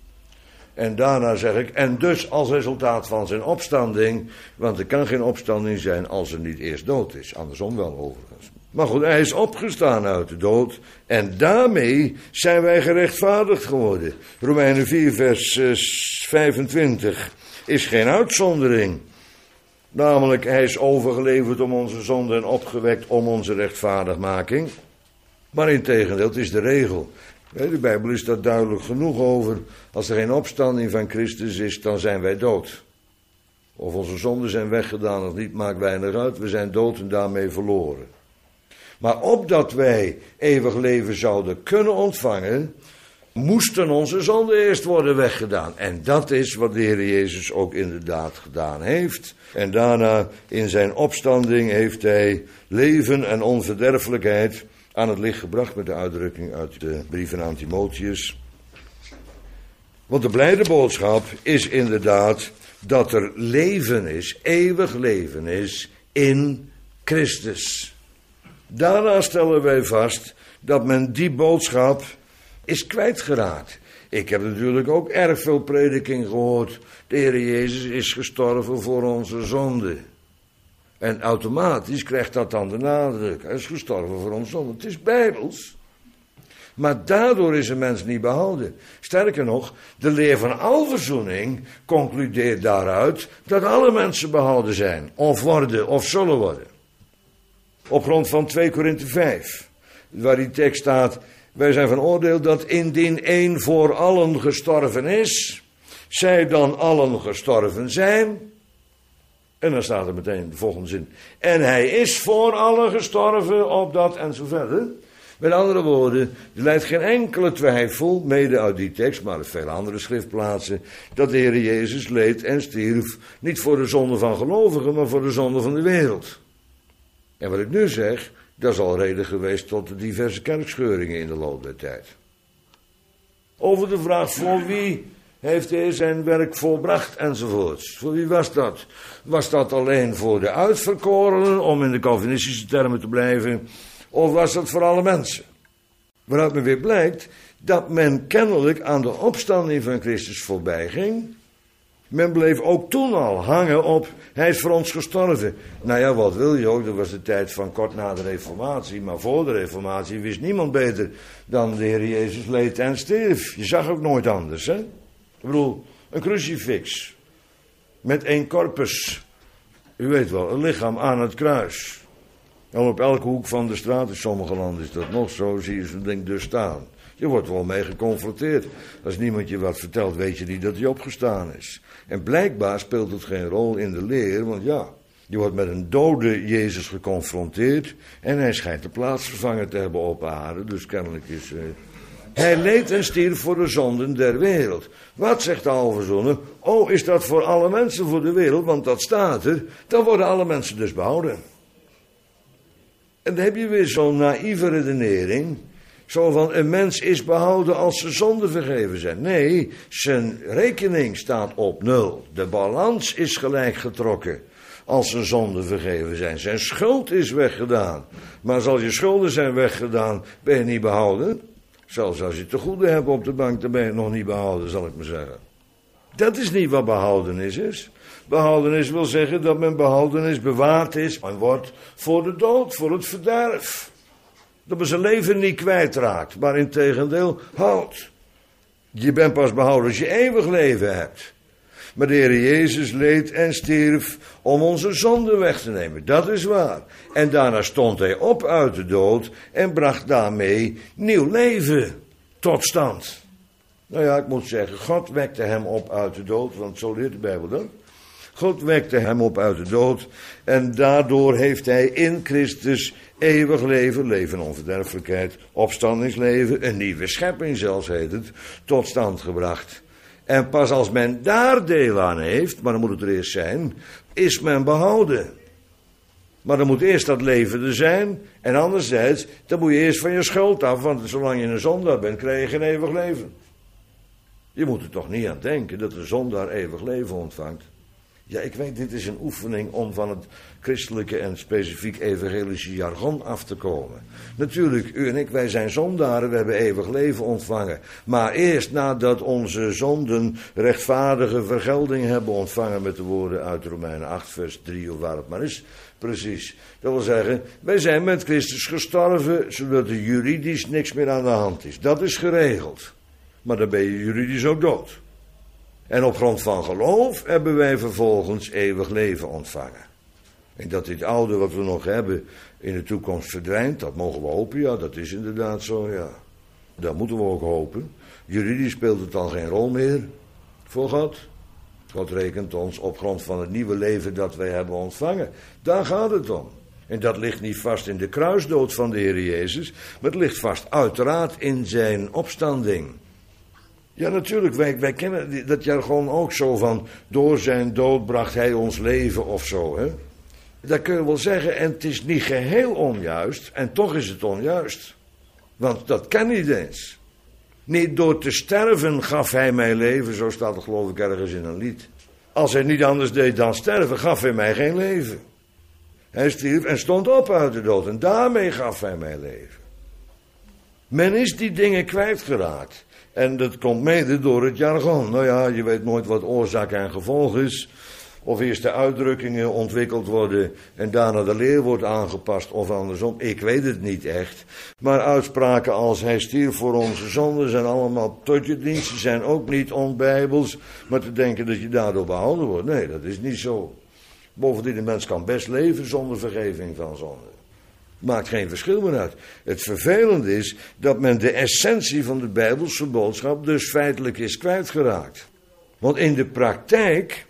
En daarna zeg ik, en dus als resultaat van zijn opstanding, want er kan geen opstanding zijn als er niet eerst dood is, andersom wel overigens. Maar goed, hij is opgestaan uit de dood en daarmee zijn wij gerechtvaardigd geworden. Romeinen vier vers vijfentwintig. is geen uitzondering. Namelijk, hij is overgeleverd om onze zonde en opgewekt om onze rechtvaardigmaking. Maar integendeel, het is de regel. De Bijbel is daar duidelijk genoeg over. Als er geen opstanding van Christus is, dan zijn wij dood. Of onze zonden zijn weggedaan of niet, maakt weinig uit. We zijn dood en daarmee verloren. Maar opdat wij eeuwig leven zouden kunnen ontvangen, moesten onze zonden eerst worden weggedaan. En dat is wat de Heer Jezus ook inderdaad gedaan heeft. En daarna in zijn opstanding heeft hij leven en onverderfelijkheid aan het licht gebracht, met de uitdrukking uit de brieven aan Timotheus. Want de blijde boodschap is inderdaad dat er leven is, eeuwig leven is, in Christus. Daarna stellen wij vast dat men die boodschap is kwijtgeraakt. Ik heb natuurlijk ook erg veel prediking gehoord. De Heer Jezus is gestorven voor onze zonde. En automatisch krijgt dat dan de nadruk. Hij is gestorven voor onze zonde. Het is bijbels. Maar daardoor is een mens niet behouden. Sterker nog, de leer van alverzoening concludeert daaruit dat alle mensen behouden zijn. Of worden, of zullen worden. Op grond van twee Korinthe vijf. Waar die tekst staat: wij zijn van oordeel dat indien één voor allen gestorven is, zij dan allen gestorven zijn. En dan staat er meteen de volgende zin: en hij is voor allen gestorven, opdat en zo verder. Met andere woorden, er leidt geen enkele twijfel, mede uit die tekst, maar uit vele andere schriftplaatsen, dat de Heer Jezus leed en stierf, niet voor de zonde van gelovigen, maar voor de zonde van de wereld. En wat ik nu zeg, dat is al reden geweest tot de diverse kerkscheuringen in de loop der tijd. Over de vraag voor wie heeft hij zijn werk volbracht enzovoorts. Voor wie was dat? Was dat alleen voor de uitverkorenen, om in de Calvinistische termen te blijven, of was dat voor alle mensen? Waaruit men weer blijkt dat men kennelijk aan de opstanding van Christus voorbij ging. Men bleef ook toen al hangen op, hij is voor ons gestorven. Nou ja, wat wil je ook, dat was de tijd van kort na de reformatie. Maar voor de reformatie wist niemand beter dan de Heer Jezus leed en stierf. Je zag ook nooit anders, hè. Ik bedoel, een crucifix met één corpus. U weet wel, een lichaam aan het kruis. En op elke hoek van de straat, in sommige landen is dat nog zo, zie je zo'n ding dus staan. Je wordt wel mee geconfronteerd. Als niemand je wat vertelt, weet je niet dat hij opgestaan is. En blijkbaar speelt het geen rol in de leer, want ja, je wordt met een dode Jezus geconfronteerd en hij schijnt de plaatsvervanger te hebben op aarde, dus kennelijk is... Uh, hij leed en stierf voor de zonden der wereld. Wat zegt de alverzoener? Oh, is dat voor alle mensen voor de wereld, want dat staat er, dan worden alle mensen dus behouden. En dan heb je weer zo'n naïeve redenering. Zo van, een mens is behouden als zijn zonden vergeven zijn. Nee, zijn rekening staat op nul. De balans is gelijk getrokken als zijn zonden vergeven zijn. Zijn schuld is weggedaan. Maar als je schulden zijn weggedaan, ben je niet behouden. Zelfs als je te goede hebt op de bank, dan ben je nog niet behouden, zal ik maar zeggen. Dat is niet wat behoudenis is. Behoudenis wil zeggen dat men behoudenis bewaard is en wordt voor de dood, voor het verderf. Dat men zijn leven niet kwijtraakt, maar integendeel houdt. Je bent pas behouden als je eeuwig leven hebt. Maar de Heer Jezus leed en stierf om onze zonden weg te nemen. Dat is waar. En daarna stond hij op uit de dood en bracht daarmee nieuw leven tot stand. Nou ja, ik moet zeggen, God wekte hem op uit de dood, want zo leert de Bijbel dat. God wekte hem op uit de dood en daardoor heeft hij in Christus eeuwig leven, leven en onverderfelijkheid, opstandingsleven, een nieuwe schepping zelfs heet het, tot stand gebracht. En pas als men daar deel aan heeft, maar dan moet het er eerst zijn, is men behouden. Maar dan moet eerst dat leven er zijn, en anderzijds, dan moet je eerst van je schuld af, want zolang je een zondaar bent, krijg je geen eeuwig leven. Je moet er toch niet aan denken dat een zondaar eeuwig leven ontvangt. Ja, ik weet, dit is een oefening om van het christelijke en specifiek evangelische jargon af te komen. Natuurlijk, u en ik, wij zijn zondaren, we hebben eeuwig leven ontvangen. Maar eerst nadat onze zonden rechtvaardige vergelding hebben ontvangen, met de woorden uit Romeinen acht vers drie of waar het maar is, precies. Dat wil zeggen, wij zijn met Christus gestorven, zodat er juridisch niks meer aan de hand is. Dat is geregeld. Maar dan ben je juridisch ook dood. En op grond van geloof hebben wij vervolgens eeuwig leven ontvangen. En dat dit oude wat we nog hebben in de toekomst verdwijnt, dat mogen we hopen, ja, dat is inderdaad zo, ja. Dat moeten we ook hopen. Juridisch speelt het dan geen rol meer voor God. God rekent ons op grond van het nieuwe leven dat wij hebben ontvangen. Daar gaat het om. En dat ligt niet vast in de kruisdood van de Heer Jezus, maar het ligt vast uiteraard in zijn opstanding. Ja, natuurlijk, wij, wij kennen dat jargon ook zo van, door zijn dood bracht hij ons leven of zo, hè. Dat kun je wel zeggen, en het is niet geheel onjuist, en toch is het onjuist. Want dat kan niet eens. Niet door te sterven gaf hij mij leven, zo staat het geloof ik ergens in een lied. Als hij niet anders deed dan sterven, gaf hij mij geen leven. Hij stierf en stond op uit de dood en daarmee gaf hij mij leven. Men is die dingen kwijtgeraakt. En dat komt mede door het jargon. Nou ja, je weet nooit wat oorzaak en gevolg is. Of eerst de uitdrukkingen ontwikkeld worden en daarna de leer wordt aangepast of andersom. Ik weet het niet echt. Maar uitspraken als hij stierf voor onze zonden zijn allemaal tot je dienst. Ze zijn ook niet onbijbels. Maar te denken dat je daardoor behouden wordt, nee, dat is niet zo. Bovendien, de mens kan best leven zonder vergeving van zonde. Maakt geen verschil meer uit. Het vervelende is dat men de essentie van de Bijbelse boodschap dus feitelijk is kwijtgeraakt. Want in de praktijk,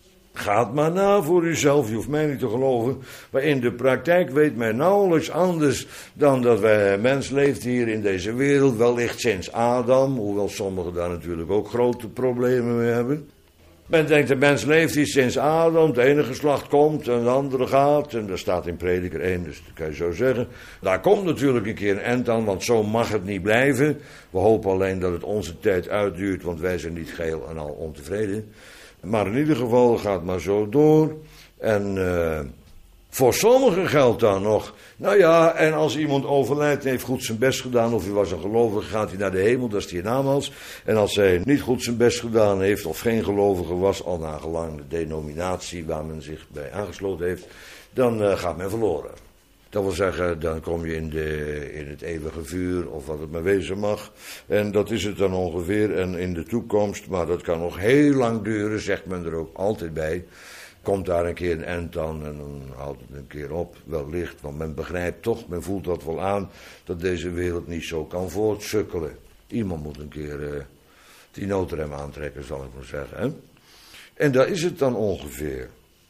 gaat maar na voor uzelf, je hoeft mij niet te geloven, maar in de praktijk weet men nauwelijks anders dan dat wij, mens leeft hier in deze wereld, wellicht sinds Adam, hoewel sommigen daar natuurlijk ook grote problemen mee hebben. Men denkt, de mens leeft hier sinds Adam, het ene geslacht komt en het andere gaat. En dat staat in Prediker één, dus dat kan je zo zeggen. Daar komt natuurlijk een keer een eind aan, want zo mag het niet blijven. We hopen alleen dat het onze tijd uitduurt, want wij zijn niet geheel en al ontevreden. Maar in ieder geval gaat het maar zo door. En uh, voor sommigen geldt dan nog, nou ja, en als iemand overlijdt en heeft goed zijn best gedaan, of hij was een gelovige, gaat hij naar de hemel, dat is die hiernamaals. En als hij niet goed zijn best gedaan heeft, of geen gelovige was, al naar gelang de denominatie waar men zich bij aangesloten heeft, dan uh, gaat men verloren. Dat wil zeggen, dan kom je in, de, in het eeuwige vuur, of wat het maar wezen mag. En dat is het dan ongeveer, en in de toekomst, maar dat kan nog heel lang duren, zegt men er ook altijd bij. Komt daar een keer een eind aan en dan houdt het een keer op, wellicht. Want men begrijpt toch, men voelt dat wel aan, dat deze wereld niet zo kan voortsukkelen. Iemand moet een keer uh, die noodrem aantrekken, zal ik maar zeggen. Hè? En daar is het dan ongeveer.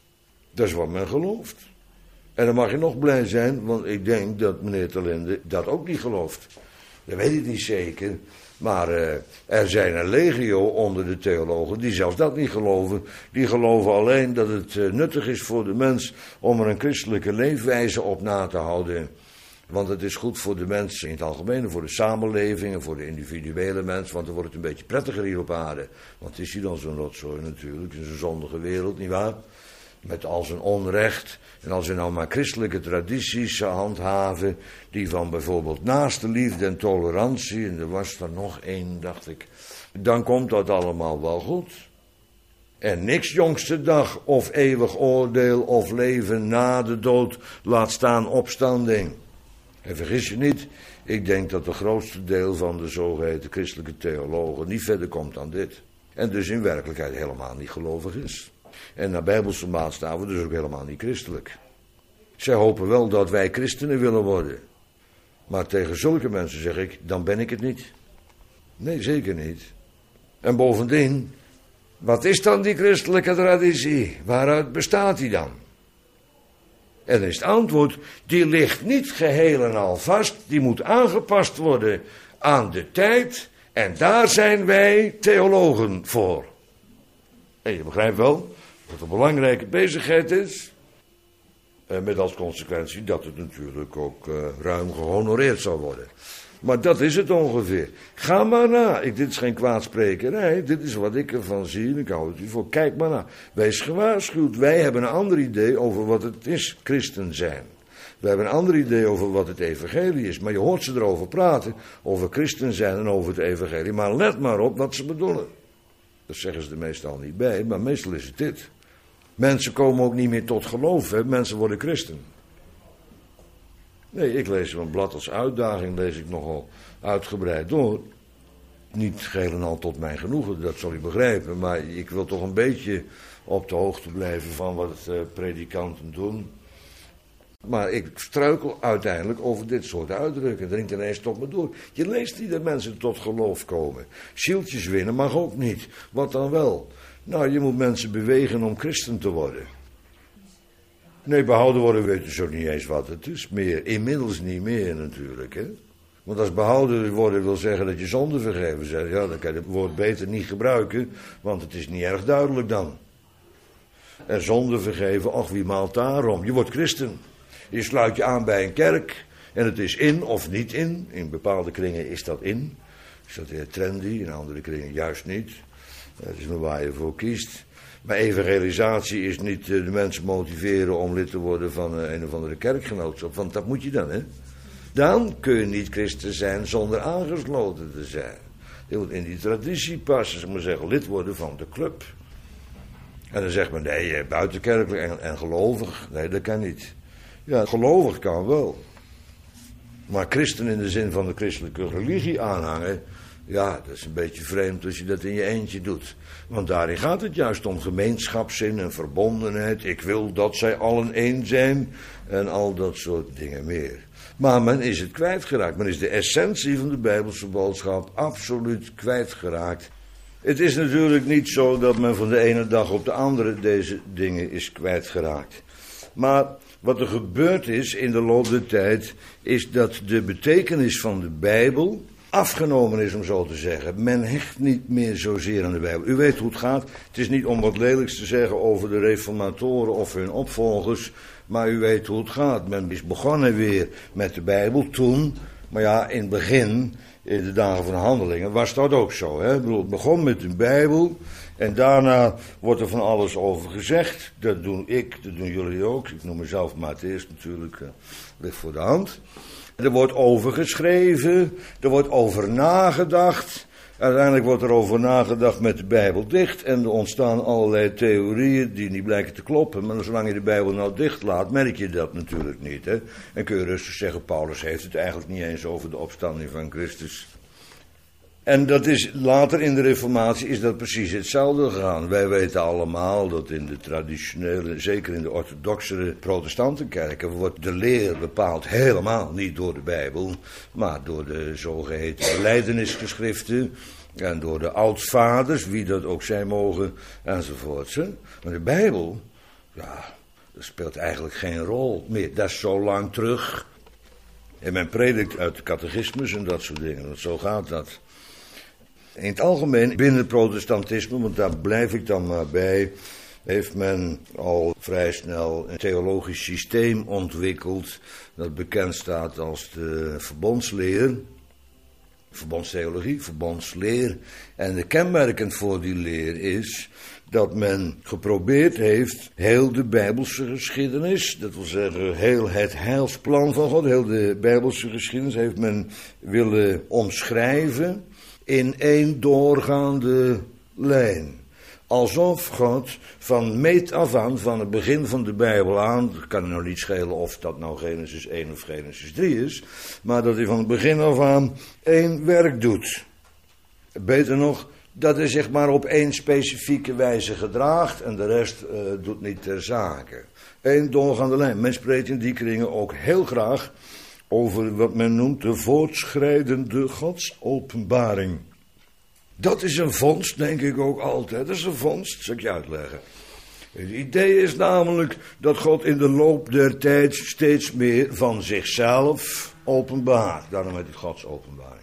Dat is wat men gelooft. En dan mag je nog blij zijn, want ik denk dat meneer Terlinde dat ook niet gelooft. Dat weet ik niet zeker. Maar uh, er zijn een legio onder de theologen die zelfs dat niet geloven. Die geloven alleen dat het uh, nuttig is voor de mens om er een christelijke leefwijze op na te houden. Want het is goed voor de mens in het algemeen, voor de samenleving en voor de individuele mens. Want dan wordt het een beetje prettiger hier op aarde. Want het is hier dan zo'n rotzooi natuurlijk, in zo'n zondige wereld, nietwaar? Met al zijn onrecht. En als we nou maar christelijke tradities handhaven, die van bijvoorbeeld naaste liefde en tolerantie, en er was er nog één, dacht ik, dan komt dat allemaal wel goed. En niks jongste dag, of eeuwig oordeel, of leven na de dood, laat staan opstanding. En vergis je niet, ik denk dat het grootste deel van de zogeheten christelijke theologen niet verder komt dan dit. En dus in werkelijkheid helemaal niet gelovig is. En naar bijbelse maatstaven dus ook helemaal niet christelijk. Zij hopen wel dat wij christenen willen worden. Maar tegen zulke mensen zeg ik, dan ben ik het niet. Nee, zeker niet. En bovendien, wat is dan die christelijke traditie? Waaruit bestaat die dan? En dan is het antwoord, die ligt niet geheel en al vast. Die moet aangepast worden aan de tijd. En daar zijn wij theologen voor. En je begrijpt wel dat het een belangrijke bezigheid is. En met als consequentie dat het natuurlijk ook uh, ruim gehonoreerd zal worden. Maar dat is het ongeveer. Ga maar na. Ik, dit is geen kwaadsprekerij. Dit is wat ik ervan zie. Ik hou het u voor. Kijk maar na. Wees gewaarschuwd. Wij hebben een ander idee over wat het is christen zijn. We hebben een ander idee over wat het evangelie is. Maar je hoort ze erover praten. Over christen zijn en over het evangelie. Maar let maar op wat ze bedoelen. Dat zeggen ze er meestal niet bij. Maar meestal is het dit. Mensen komen ook niet meer tot geloof. Hè? Mensen worden christen. Nee, ik lees een blad als uitdaging. Lees ik nogal uitgebreid door. niet geheel en al tot mijn genoegen, dat zal u begrijpen. Maar ik wil toch een beetje op de hoogte blijven van wat uh, predikanten doen. Maar ik struikel uiteindelijk over dit soort uitdrukkingen. Dringt ineens tot me door. Je leest niet dat mensen tot geloof komen. Zieltjes winnen mag ook niet. Wat dan wel? Nou, je moet mensen bewegen om christen te worden. Nee, behouden worden weten ze ook niet eens wat het is meer. Inmiddels niet meer natuurlijk, hè. Want als behouden worden wil zeggen dat je zonde vergeven zijn, ja, dan kan je het woord beter niet gebruiken, want het is niet erg duidelijk dan. En zonde vergeven, ach, wie maalt daarom? Je wordt christen. Je sluit je aan bij een kerk en het is in of niet in. In bepaalde kringen is dat in. Is dat heel trendy, in andere kringen juist niet. Het is maar waar je voor kiest. Maar evangelisatie is niet de mensen motiveren om lid te worden van een of andere kerkgenootschap. Want dat moet je dan, hè. Dan kun je niet christen zijn zonder aangesloten te zijn. Je moet in die traditie passen, zeg maar zeggen, lid worden van de club. En dan zegt men, nee, buitenkerkelijk en, en gelovig. Nee, dat kan niet. Ja, gelovig kan wel. Maar christen in de zin van de christelijke religie aanhangen, ja, dat is een beetje vreemd als je dat in je eentje doet. Want daarin gaat het juist om gemeenschapszin en verbondenheid. Ik wil dat zij allen één zijn en al dat soort dingen meer. Maar men is het kwijtgeraakt. Men is de essentie van de Bijbelse boodschap absoluut kwijtgeraakt. Het is natuurlijk niet zo dat men van de ene dag op de andere deze dingen is kwijtgeraakt. Maar wat er gebeurd is in de loop der tijd, is dat de betekenis van de Bijbel afgenomen is, om zo te zeggen. Men hecht niet meer zozeer aan de Bijbel. U weet hoe het gaat. Het is niet om wat lelijks te zeggen over de reformatoren of hun opvolgers, maar u weet hoe het gaat. Men is begonnen weer met de Bijbel toen, maar ja, in het begin, in de dagen van de handelingen, was dat ook zo. Hè? Ik bedoel, het begon met de Bijbel en daarna wordt er van alles over gezegd. Dat doe ik, dat doen jullie ook. Ik noem mezelf Matthäus natuurlijk, uh, ligt voor de hand. Er wordt over geschreven, er wordt over nagedacht. Uiteindelijk wordt er over nagedacht met de Bijbel dicht. En er ontstaan allerlei theorieën die niet blijken te kloppen. Maar zolang je de Bijbel nou dicht laat, merk je dat natuurlijk niet. Hè? En kun je rustig zeggen, Paulus heeft het eigenlijk niet eens over de opstanding van Christus. En dat is, later in de Reformatie is dat precies hetzelfde gegaan. Wij weten allemaal dat in de traditionele, zeker in de orthodoxere protestantenkerken, wordt de leer bepaald helemaal niet door de Bijbel, maar door de zogeheten belijdenisgeschriften en door de oudvaders, wie dat ook zijn mogen, enzovoort. Maar de Bijbel, ja, dat speelt eigenlijk geen rol meer. Dat is zo lang terug. En men predikt uit de catechismus en dat soort dingen, want zo gaat dat. In het algemeen, binnen het protestantisme, want daar blijf ik dan maar bij, heeft men al vrij snel een theologisch systeem ontwikkeld dat bekend staat als de verbondsleer, verbondstheologie, verbondsleer. En de kenmerkend voor die leer is dat men geprobeerd heeft heel de Bijbelse geschiedenis, dat wil zeggen heel het heilsplan van God, heel de Bijbelse geschiedenis heeft men willen omschrijven in één doorgaande lijn. Alsof God van meet af aan, van het begin van de Bijbel aan, het kan nou niet schelen of dat nou Genesis één of Genesis drie is, maar dat hij van het begin af aan één werk doet. Beter nog, dat hij zich maar op één specifieke wijze gedraagt en de rest uh, doet niet ter zake. Eén doorgaande lijn. Men spreekt in die kringen ook heel graag over wat men noemt de voortschrijdende godsopenbaring. Dat is een vondst, denk ik ook altijd. Dat is een vondst, zal ik je uitleggen. Het idee is namelijk dat God in de loop der tijd steeds meer van zichzelf openbaart. Daarom heet het godsopenbaring.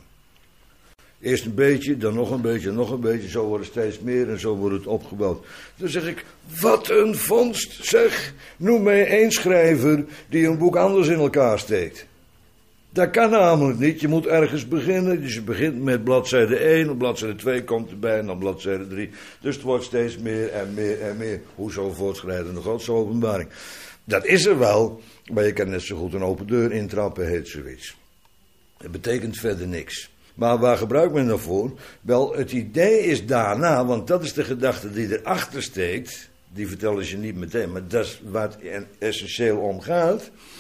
Eerst een beetje, dan nog een beetje, nog een beetje. Zo wordt het steeds meer en zo wordt het opgebouwd. Dan zeg ik, wat een vondst, zeg. Noem mij één schrijver die een boek anders in elkaar steekt. Dat kan namelijk niet. Je moet ergens beginnen. Dus je begint met bladzijde één, op bladzijde twee komt erbij en dan bladzijde drie. Dus het wordt steeds meer en meer en meer. Hoezo voortschrijdende godsopenbaring? Dat is er wel, maar je kan net zo goed een open deur intrappen, heet zoiets. Dat betekent verder niks. Maar waar gebruikt men dat voor? Wel, het idee is daarna, want dat is de gedachte die erachter steekt. Die vertellen ze niet meteen, maar dat is waar het essentieel om gaat.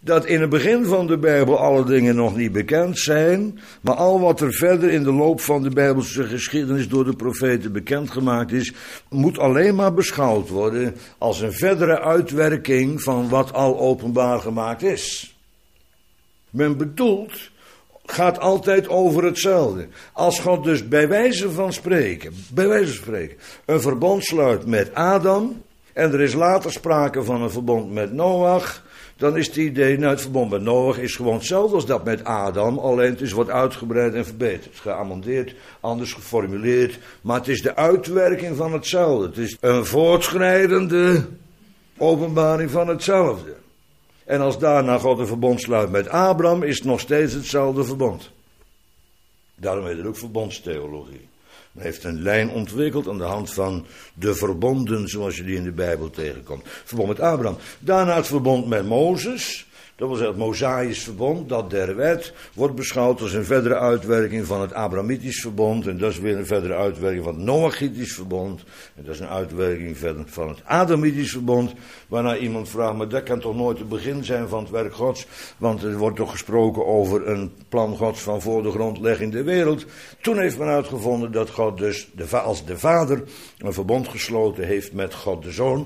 dat in het begin van de Bijbel alle dingen nog niet bekend zijn, maar al wat er verder in de loop van de Bijbelse geschiedenis door de profeten bekendgemaakt is, moet alleen maar beschouwd worden als een verdere uitwerking van wat al openbaar gemaakt is. Men bedoelt, gaat altijd over hetzelfde. Als God dus bij wijze van spreken, bij wijze van spreken, een verbond sluit met Adam, en er is later sprake van een verbond met Noach, dan is het idee, nou het verbond met Noach is gewoon hetzelfde als dat met Adam, alleen het is wat uitgebreid en verbeterd, geamendeerd, anders geformuleerd, maar het is de uitwerking van hetzelfde. Het is een voortschrijdende openbaring van hetzelfde. En als daarna God een verbond sluit met Abraham, is het nog steeds hetzelfde verbond. Daarom heet het ook verbondstheologie. Men heeft een lijn ontwikkeld aan de hand van de verbonden zoals je die in de Bijbel tegenkomt. Verbond met Abraham. Daarna het verbond met Mozes. Dat wil zeggen het Mosaïsch verbond, dat der wet, wordt beschouwd als een verdere uitwerking van het Abrahamitisch verbond. En dat is weer een verdere uitwerking van het Noachitisch verbond. En dat is een uitwerking van het Adamitisch verbond. Waarna iemand vraagt, maar dat kan toch nooit het begin zijn van het werk Gods. Want er wordt toch gesproken over een plan Gods van voor de grondlegging der wereld. Toen heeft men uitgevonden dat God dus de, als de Vader een verbond gesloten heeft met God de Zoon.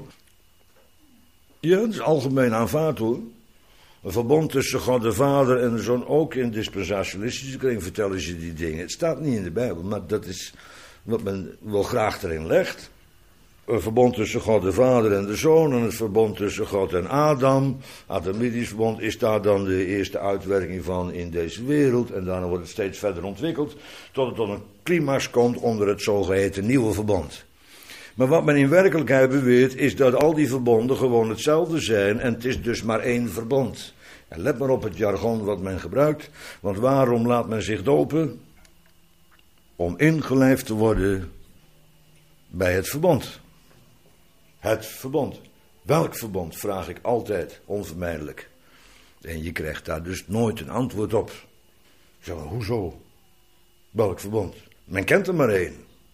Ja, dat is algemeen aanvaard hoor. Een verbond tussen God de Vader en de Zoon, ook in dispensationalistische kring vertellen ze die dingen. Het staat niet in de Bijbel, maar dat is wat men wel graag erin legt. Een verbond tussen God de Vader en de Zoon en het verbond tussen God en Adam. Adamitisch verbond is daar dan de eerste uitwerking van in deze wereld. En daarna wordt het steeds verder ontwikkeld tot het tot een climax komt onder het zogeheten nieuwe verbond. Maar wat men in werkelijkheid beweert is dat al die verbonden gewoon hetzelfde zijn en het is dus maar één verbond. En let maar op het jargon wat men gebruikt, want waarom laat men zich dopen? Om ingelijfd te worden bij het verbond. Het verbond. Welk verbond, vraag ik altijd, onvermijdelijk. En je krijgt daar dus nooit een antwoord op. Ik zeg maar, hoezo? Welk verbond? Men kent er maar één.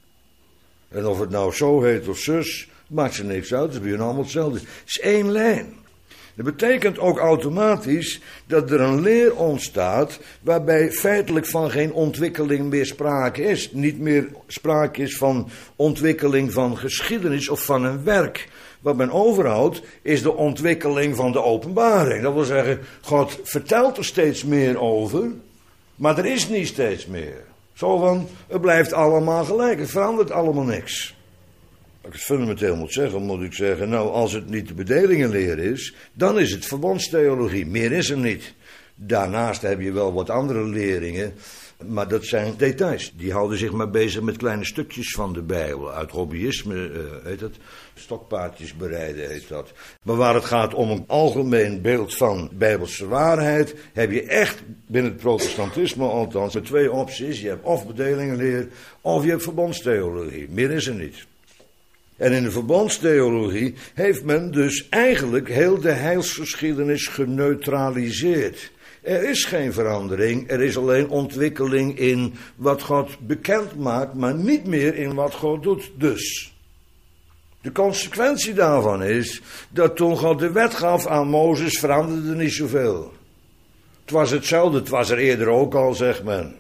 En of het nou zo heet of zus, maakt ze niks uit, het is bij hen allemaal hetzelfde. Het is één lijn. Dat betekent ook automatisch dat er een leer ontstaat waarbij feitelijk van geen ontwikkeling meer sprake is. Niet meer sprake is van ontwikkeling van geschiedenis of van een werk. Wat men overhoudt is de ontwikkeling van de openbaring. Dat wil zeggen, God vertelt er steeds meer over, maar er is niet steeds meer. Zo van, het blijft allemaal gelijk, het verandert allemaal niks. Als ik het fundamenteel moet zeggen, moet ik zeggen, nou als het niet de bedelingenleer is, dan is het verbondstheologie, meer is er niet. Daarnaast heb je wel wat andere leringen, maar dat zijn details. Die houden zich maar bezig met kleine stukjes van de Bijbel. Uit hobbyisme, uh, heet het, stokpaardjes bereiden heet dat. Maar waar het gaat om een algemeen beeld van Bijbelse waarheid, heb je echt binnen het protestantisme althans met twee opties. Je hebt of bedelingenleer of je hebt verbondstheologie. Meer is er niet. En in de verbondstheologie heeft men dus eigenlijk heel de heilsgeschiedenis geneutraliseerd. Er is geen verandering, er is alleen ontwikkeling in wat God bekend maakt, maar niet meer in wat God doet. Dus, de consequentie daarvan is dat toen God de wet gaf aan Mozes, veranderde er niet zoveel. Het was hetzelfde, het was er eerder ook al, zegt men.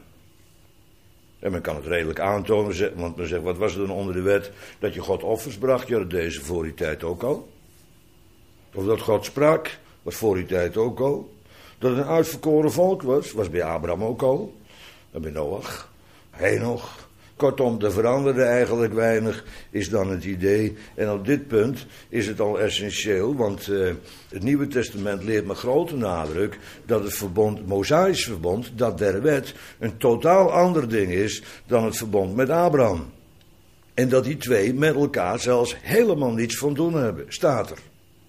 En men kan het redelijk aantonen, want men zegt, wat was er dan onder de wet? Dat je God offers bracht, ja, dat deed ze voor die tijd ook al. Of dat God sprak, was voor die tijd ook al. Dat het een uitverkoren volk was, was bij Abraham ook al. En bij Noach, Henoch. Kortom, er veranderde eigenlijk weinig, is dan het idee. En op dit punt is het al essentieel, want uh, het Nieuwe Testament leert met grote nadruk dat het verbond, het Mosaïsch verbond, dat der wet, een totaal ander ding is dan het verbond met Abraham. En dat die twee met elkaar zelfs helemaal niets van doen hebben, staat er.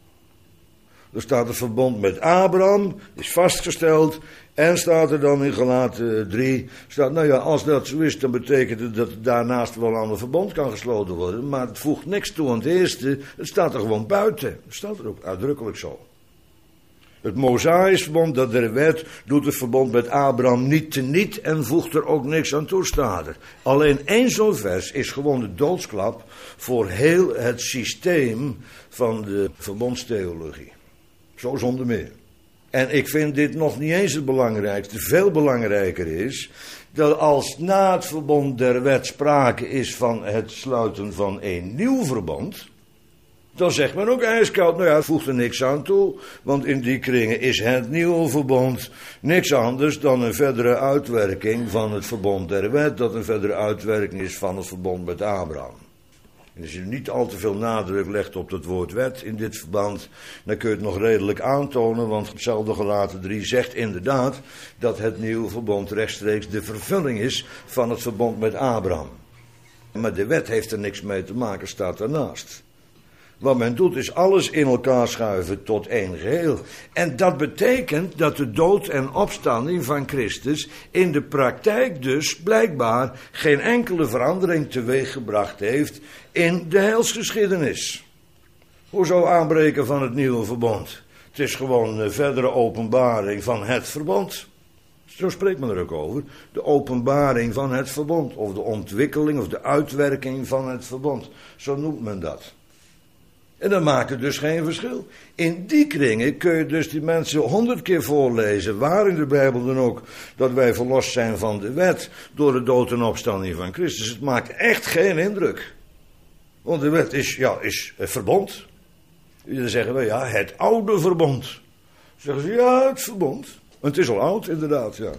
Er staat het verbond met Abraham, is vastgesteld. En staat er dan in Galaten drie, staat, nou ja, als dat zo is, dan betekent het dat er daarnaast wel een ander verbond kan gesloten worden. Maar het voegt niks toe aan het eerste, het staat er gewoon buiten. Het staat er ook uitdrukkelijk zo. Het Mosaïsch verbond, dat der wet, doet het verbond met Abraham niet teniet en voegt er ook niks aan toe, staat er. Alleen één zo'n vers is gewoon de doodsklap voor heel het systeem van de verbondstheologie. Zo zonder meer. En ik vind dit nog niet eens het belangrijkste. Veel belangrijker is dat als na het verbond der wet sprake is van het sluiten van een nieuw verbond, dan zegt men ook ijskoud, nou ja, voegt er niks aan toe, want in die kringen is het nieuwe verbond niks anders dan een verdere uitwerking van het verbond der wet, dat een verdere uitwerking is van het verbond met Abraham. En als je niet al te veel nadruk legt op het woord wet in dit verband, dan kun je het nog redelijk aantonen, want hetzelfde Galaten drie zegt inderdaad dat het nieuwe verbond rechtstreeks de vervulling is van het verbond met Abraham. Maar de wet heeft er niks mee te maken, staat daarnaast. Wat men doet is alles in elkaar schuiven tot één geheel. En dat betekent dat de dood en opstanding van Christus in de praktijk dus blijkbaar geen enkele verandering teweeggebracht heeft in de heilsgeschiedenis. Hoezo aanbreken van het nieuwe verbond? Het is gewoon een verdere openbaring van het verbond. Zo spreekt men er ook over. De openbaring van het verbond. Of de ontwikkeling of de uitwerking van het verbond. Zo noemt men dat. En dat maakt het dus geen verschil. In die kringen kun je dus die mensen honderd keer voorlezen, waar in de Bijbel dan ook, dat wij verlost zijn van de wet door de dood en opstanding van Christus. Het maakt echt geen indruk. Want de wet is, ja, is een verbond. Dan zeggen we, ja, het oude verbond. Dan zeggen ze, ja, het verbond. En het is al oud, inderdaad, ja.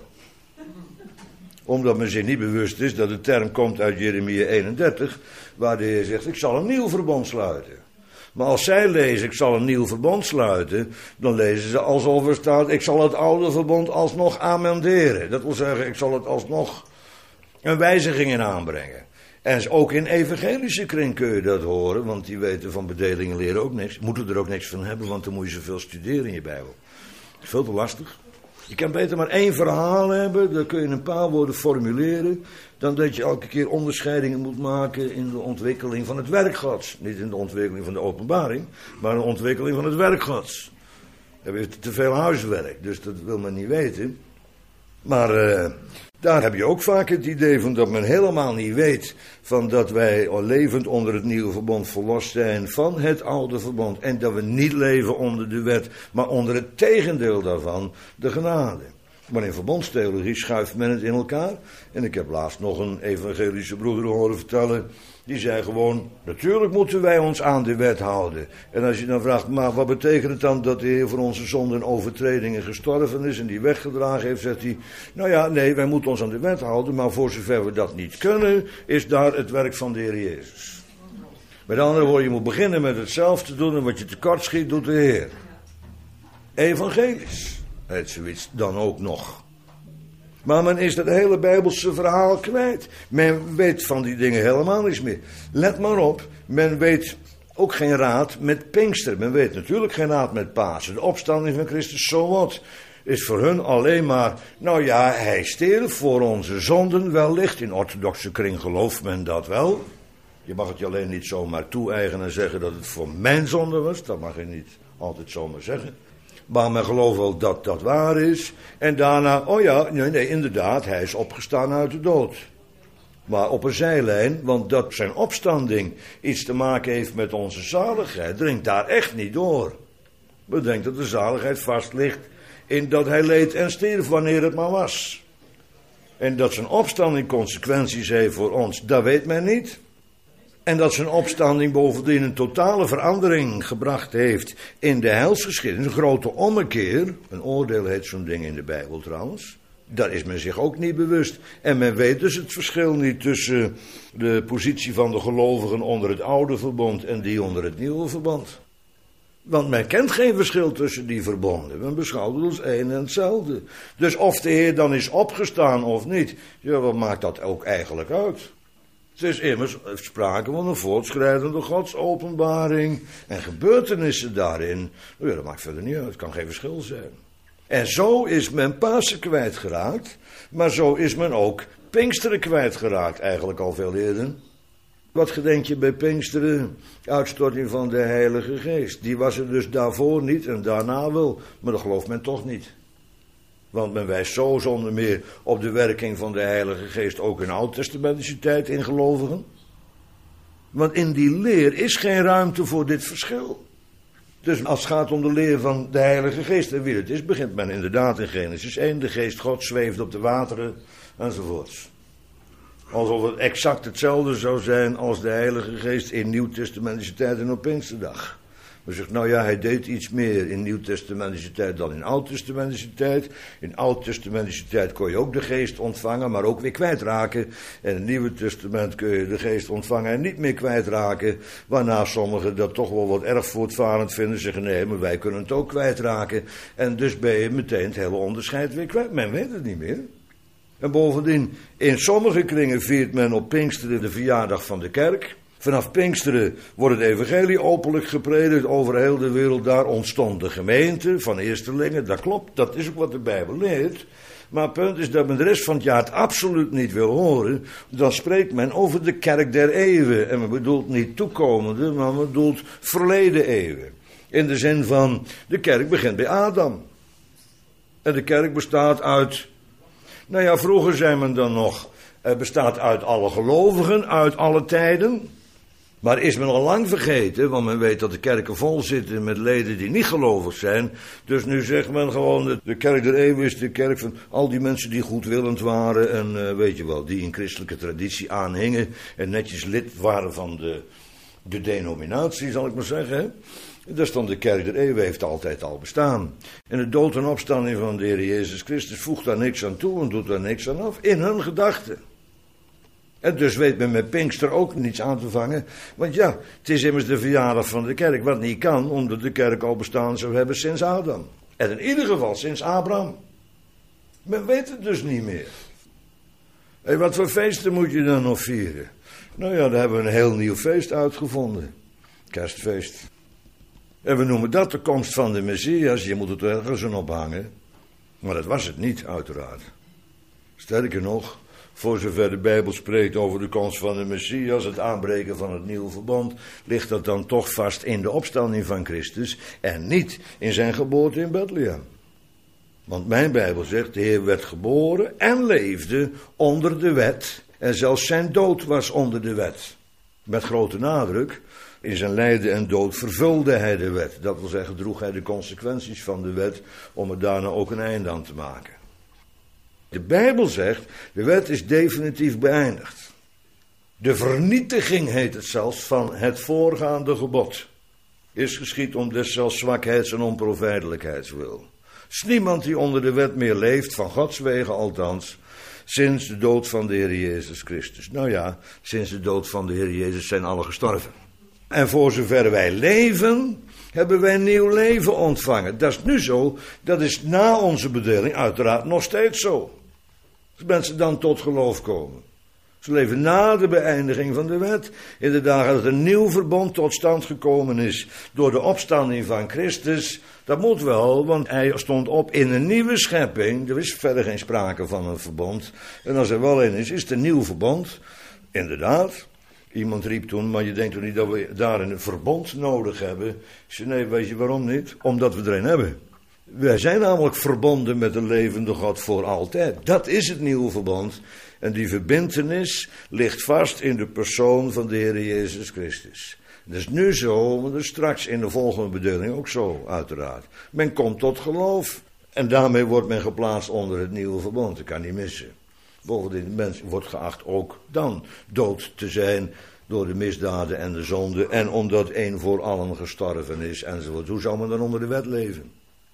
Omdat men zich niet bewust is dat de term komt uit Jeremia eenendertig, waar de Heer zegt, ik zal een nieuw verbond sluiten. Maar als zij lezen, ik zal een nieuw verbond sluiten, dan lezen ze alsof er staat, ik zal het oude verbond alsnog amenderen. Dat wil zeggen, ik zal het alsnog een wijziging in aanbrengen. En ook in evangelische kring kun je dat horen, want die weten van bedelingen leren ook niks. Moeten er ook niks van hebben, want dan moet je zoveel studeren in je Bijbel. Dat is veel te lastig. Je kan beter maar één verhaal hebben, dan kun je een paar woorden formuleren, dan dat je elke keer onderscheidingen moet maken in de ontwikkeling van het werk Gods. Niet in de ontwikkeling van de openbaring, maar in de ontwikkeling van het werk Gods. Dan heb je te veel huiswerk, dus dat wil men niet weten. Maar uh, daar heb je ook vaak het idee van dat men helemaal niet weet van dat wij al levend onder het nieuwe verbond verlost zijn van het oude verbond. En dat we niet leven onder de wet, maar onder het tegendeel daarvan, de genade. Maar in verbondstheologie schuift men het in elkaar. En ik heb laatst nog een evangelische broeder horen vertellen. Die zei gewoon, natuurlijk moeten wij ons aan de wet houden. En als je dan vraagt, maar wat betekent het dan dat de Heer voor onze zonden en overtredingen gestorven is en die weggedragen heeft, zegt hij, nou ja, nee, wij moeten ons aan de wet houden, maar voor zover we dat niet kunnen, is daar het werk van de Heer Jezus. Met andere woorden, je moet beginnen met het zelf te doen en wat je tekort schiet, doet de Heer. Evangelisch heet zoiets dan ook nog. Maar men is dat hele Bijbelse verhaal kwijt. Men weet van die dingen helemaal niets meer. Let maar op, men weet ook geen raad met Pinkster. Men weet natuurlijk geen raad met Pasen. De opstanding van Christus, zo wat, is voor hun alleen maar, nou ja, hij stierf voor onze zonden wellicht. In orthodoxe kring gelooft men dat wel. Je mag het je alleen niet zomaar toe-eigenen en zeggen dat het voor mijn zonde was. Dat mag je niet altijd zomaar zeggen. Maar men gelooft wel dat dat waar is. En daarna, oh ja, nee, nee, inderdaad, hij is opgestaan uit de dood. Maar op een zijlijn, want dat zijn opstanding iets te maken heeft met onze zaligheid, dringt daar echt niet door. Bedenk dat de zaligheid vast ligt in dat hij leed en stierf wanneer het maar was. En dat zijn opstanding consequenties heeft voor ons, dat weet men niet. En dat zijn opstanding bovendien een totale verandering gebracht heeft in de heilsgeschiedenis. Een grote ommekeer. Een oordeel heet zo'n ding in de Bijbel trouwens. Daar is men zich ook niet bewust. En men weet dus het verschil niet tussen de positie van de gelovigen onder het oude verbond en die onder het nieuwe verbond. Want men kent geen verschil tussen die verbonden. Men beschouwt het als één en hetzelfde. Dus of de Heer dan is opgestaan of niet, ja, wat maakt dat ook eigenlijk uit? Het is immers sprake van een voortschrijdende godsopenbaring en gebeurtenissen daarin. Ja, dat maakt verder niet uit, het kan geen verschil zijn. En zo is men Pasen kwijtgeraakt, maar zo is men ook Pinksteren kwijtgeraakt, eigenlijk al veel eerder. Wat gedenk je bij Pinksteren? Uitstorting van de Heilige Geest. Die was er dus daarvoor niet en daarna wel, maar dat gelooft men toch niet. Want men wijst zo zonder meer op de werking van de Heilige Geest ook in oud-testamentische tijd in gelovigen. Want in die leer is geen ruimte voor dit verschil. Dus als het gaat om de leer van de Heilige Geest en wie het is, begint men inderdaad in Genesis één. De Geest God zweeft op de wateren enzovoorts. Alsof het exact hetzelfde zou zijn als de Heilige Geest in Nieuwtestamentische tijd en op Pinksterdag. Maar zegt, nou ja, hij deed iets meer in Nieuwtestamentische tijd dan in Oud-testamentische tijd. In Oud-testamentische tijd kon je ook de Geest ontvangen, maar ook weer kwijtraken. En in het Nieuwe Testament kun je de Geest ontvangen en niet meer kwijtraken. Waarna sommigen dat toch wel wat erg voortvarend vinden. Zeggen, nee, maar wij kunnen het ook kwijtraken. En dus ben je meteen het hele onderscheid weer kwijt. Men weet het niet meer. En bovendien, in sommige kringen viert men op Pinksteren de verjaardag van de kerk. Vanaf Pinksteren wordt het evangelie openlijk gepredikt over heel de wereld. Daar ontstond de gemeente van eerstelingen. Dat klopt, dat is ook wat de Bijbel leert. Maar het punt is dat men de rest van het jaar het absoluut niet wil horen. Dan spreekt men over de kerk der eeuwen. En men bedoelt niet toekomende, maar men bedoelt verleden eeuwen. In de zin van, de kerk begint bij Adam. En de kerk bestaat uit... Nou ja, vroeger zei men dan nog... Het bestaat uit alle gelovigen, uit alle tijden... Maar is men al lang vergeten, want men weet dat de kerken vol zitten met leden die niet gelovig zijn. Dus nu zegt men gewoon, de kerk der eeuwen is de kerk van al die mensen die goedwillend waren. En uh, weet je wel, die in christelijke traditie aanhingen en netjes lid waren van de, de denominatie, zal ik maar zeggen. Hè? Dat is dan de kerk der eeuwen, heeft altijd al bestaan. En de dood en opstanding van de Heer Jezus Christus voegt daar niks aan toe en doet daar niks aan af in hun gedachten. En dus weet men met Pinkster ook niets aan te vangen. Want ja, het is immers de verjaardag van de kerk. Wat niet kan, omdat de kerk al bestaan zou hebben sinds Adam. En in ieder geval sinds Abraham. Men weet het dus niet meer. En wat voor feesten moet je dan nog vieren? Nou ja, daar hebben we een heel nieuw feest uitgevonden. Kerstfeest. En we noemen dat de komst van de Messias. Je moet het ergens aan ophangen. Maar dat was het niet, uiteraard. Sterker nog... Voor zover de Bijbel spreekt over de komst van de Messias, het aanbreken van het nieuwe verbond, ligt dat dan toch vast in de opstanding van Christus en niet in zijn geboorte in Bethlehem. Want mijn Bijbel zegt, de Heer werd geboren en leefde onder de wet en zelfs zijn dood was onder de wet. Met grote nadruk, in zijn lijden en dood vervulde hij de wet. Dat wil zeggen, droeg hij de consequenties van de wet om er daarna ook een einde aan te maken. De Bijbel zegt, de wet is definitief beëindigd. De vernietiging heet het zelfs van het voorgaande gebod. Is geschied om deszelfs zwakheids- en onprofijtelijkheidswil. Er is niemand die onder de wet meer leeft, van Gods wegen althans, sinds de dood van de Heer Jezus Christus. Nou ja, sinds de dood van de Heer Jezus zijn alle gestorven. En voor zover wij leven, hebben wij een nieuw leven ontvangen. Dat is nu zo, dat is na onze bedeling uiteraard nog steeds zo. Als mensen dan tot geloof komen. Ze leven na de beëindiging van de wet. In de dagen dat een nieuw verbond tot stand gekomen is door de opstanding van Christus. Dat moet wel, want hij stond op in een nieuwe schepping. Er is verder geen sprake van een verbond. En als er wel een is, is het een nieuw verbond. Inderdaad. Iemand riep toen, maar je denkt toch niet dat we daarin een verbond nodig hebben? Ik zei, nee, weet je waarom niet? Omdat we er een hebben. Wij zijn namelijk verbonden met de levende God voor altijd. Dat is het nieuwe verbond. En die verbintenis ligt vast in de persoon van de Heer Jezus Christus. Dat is nu zo, maar dat is straks in de volgende bedeling ook zo, uiteraard. Men komt tot geloof. En daarmee wordt men geplaatst onder het nieuwe verbond. Dat kan niet missen. Bovendien, de mens wordt geacht ook dan dood te zijn door de misdaden en de zonde. En omdat één voor allen gestorven is enzovoort. Hoe zou men dan onder de wet leven?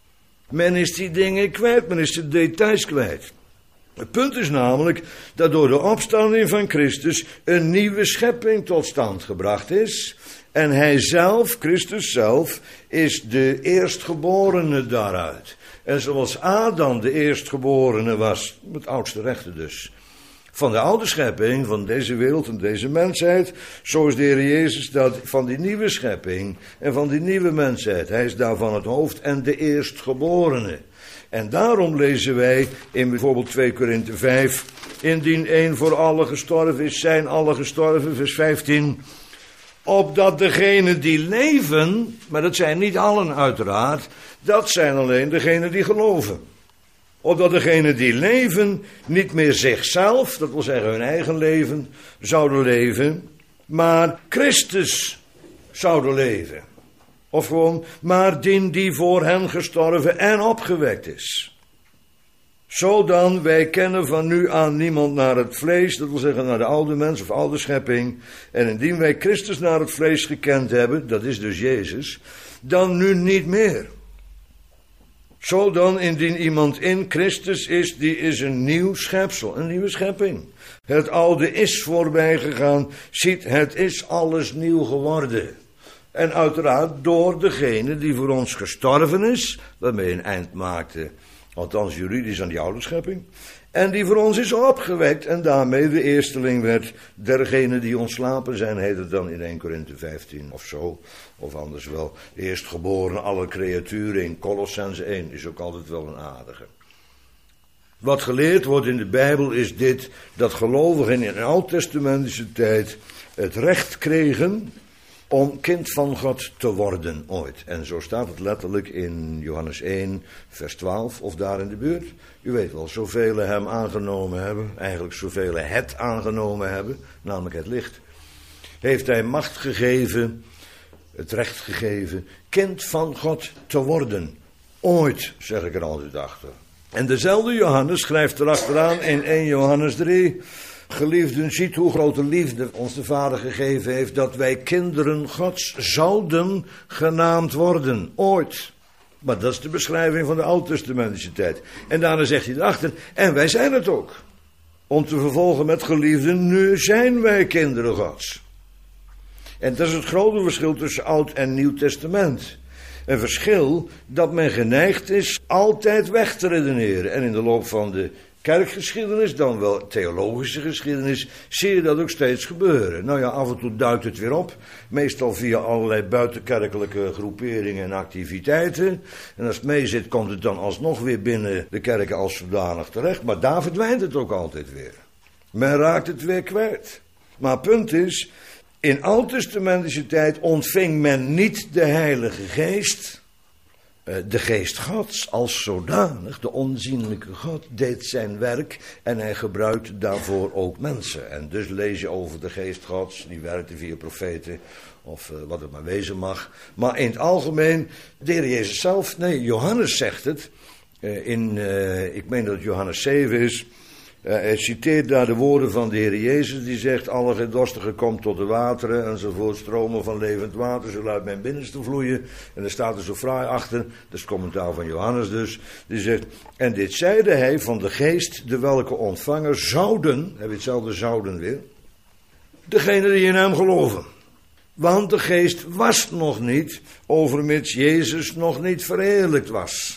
Men is die dingen kwijt, men is de details kwijt. Het punt is namelijk dat door de opstanding van Christus een nieuwe schepping tot stand gebracht is. En hij zelf, Christus zelf, is de eerstgeborene daaruit. En zoals Adam de eerstgeborene was, het oudste rechte dus, van de oude schepping, van deze wereld en deze mensheid, zo is de Heer Jezus dat van die nieuwe schepping en van die nieuwe mensheid. Hij is daarvan het hoofd en de eerstgeborene. En daarom lezen wij in bijvoorbeeld twee Korinthe vijf, indien één voor alle gestorven is, zijn alle gestorven, vers vijftien... Opdat degenen die leven, maar dat zijn niet allen uiteraard, dat zijn alleen degenen die geloven. Opdat degenen die leven niet meer zichzelf, dat wil zeggen hun eigen leven, zouden leven, maar Christus zouden leven. Of gewoon, maar dien die voor hen gestorven en opgewekt is. Zo dan, wij kennen van nu aan niemand naar het vlees, dat wil zeggen naar de oude mens of oude schepping. En indien wij Christus naar het vlees gekend hebben, dat is dus Jezus, dan nu niet meer. Zo dan, indien iemand in Christus is, die is een nieuw schepsel, een nieuwe schepping. Het oude is voorbij gegaan, ziet, het is alles nieuw geworden. En uiteraard door degene die voor ons gestorven is, waarmee een eind maakte, althans juridisch aan die oude schepping, en die voor ons is opgewekt en daarmee de eersteling werd dergenen die ontslapen zijn, heet het dan in Eerste Korinthe vijftien of zo, of anders wel, eerstgeboren alle creaturen in Kolossenzen één, is ook altijd wel een aardige. Wat geleerd wordt in de Bijbel is dit, dat gelovigen in een oud-testamentische tijd het recht kregen om kind van God te worden ooit. En zo staat het letterlijk in Johannes één, vers twaalf, of daar in de buurt. U weet wel, zoveel hem aangenomen hebben, eigenlijk zoveel het aangenomen hebben, namelijk het licht, heeft hij macht gegeven, het recht gegeven, kind van God te worden. Ooit, zeg ik er altijd achter. En dezelfde Johannes schrijft erachteraan in Eerste Johannes drie... Geliefden, ziet hoe grote liefde ons de Vader gegeven heeft, dat wij kinderen Gods zouden genaamd worden, ooit. Maar dat is de beschrijving van de Oud-testamentische tijd. En daarna zegt hij erachter, en wij zijn het ook. Om te vervolgen met geliefden, nu zijn wij kinderen Gods. En dat is het grote verschil tussen Oud en Nieuw Testament. Een verschil dat men geneigd is altijd weg te redeneren. En in de loop van de kerkgeschiedenis, dan wel theologische geschiedenis, zie je dat ook steeds gebeuren. Nou ja, af en toe duikt het weer op. Meestal via allerlei buitenkerkelijke groeperingen en activiteiten. En als het mee zit, komt het dan alsnog weer binnen de kerken als zodanig terecht. Maar daar verdwijnt het ook altijd weer. Men raakt het weer kwijt. Maar het punt is, in oud-testamentische tijd ontving men niet de Heilige Geest. De geest Gods als zodanig, de onzienlijke God, deed zijn werk en hij gebruikte daarvoor ook mensen. En dus lees je over de geest Gods, die werkte via profeten of uh, wat het maar wezen mag. Maar in het algemeen, de Heer Jezus zelf, nee, Johannes zegt het, uh, in, uh, ik meen dat het Johannes zeven is. Uh, hij citeert daar de woorden van de Heer Jezus, die zegt, alle gedorstigen komt tot de wateren, enzovoort, stromen van levend water zullen uit mijn binnenste vloeien. En er staat er zo fraai achter, dat is het commentaar van Johannes dus, die zegt, en dit zeide hij van de geest, de welke ontvangen zouden, heb je hetzelfde zouden weer, degene die in hem geloven. Want de geest was nog niet, overmits Jezus nog niet verheerlijkt was.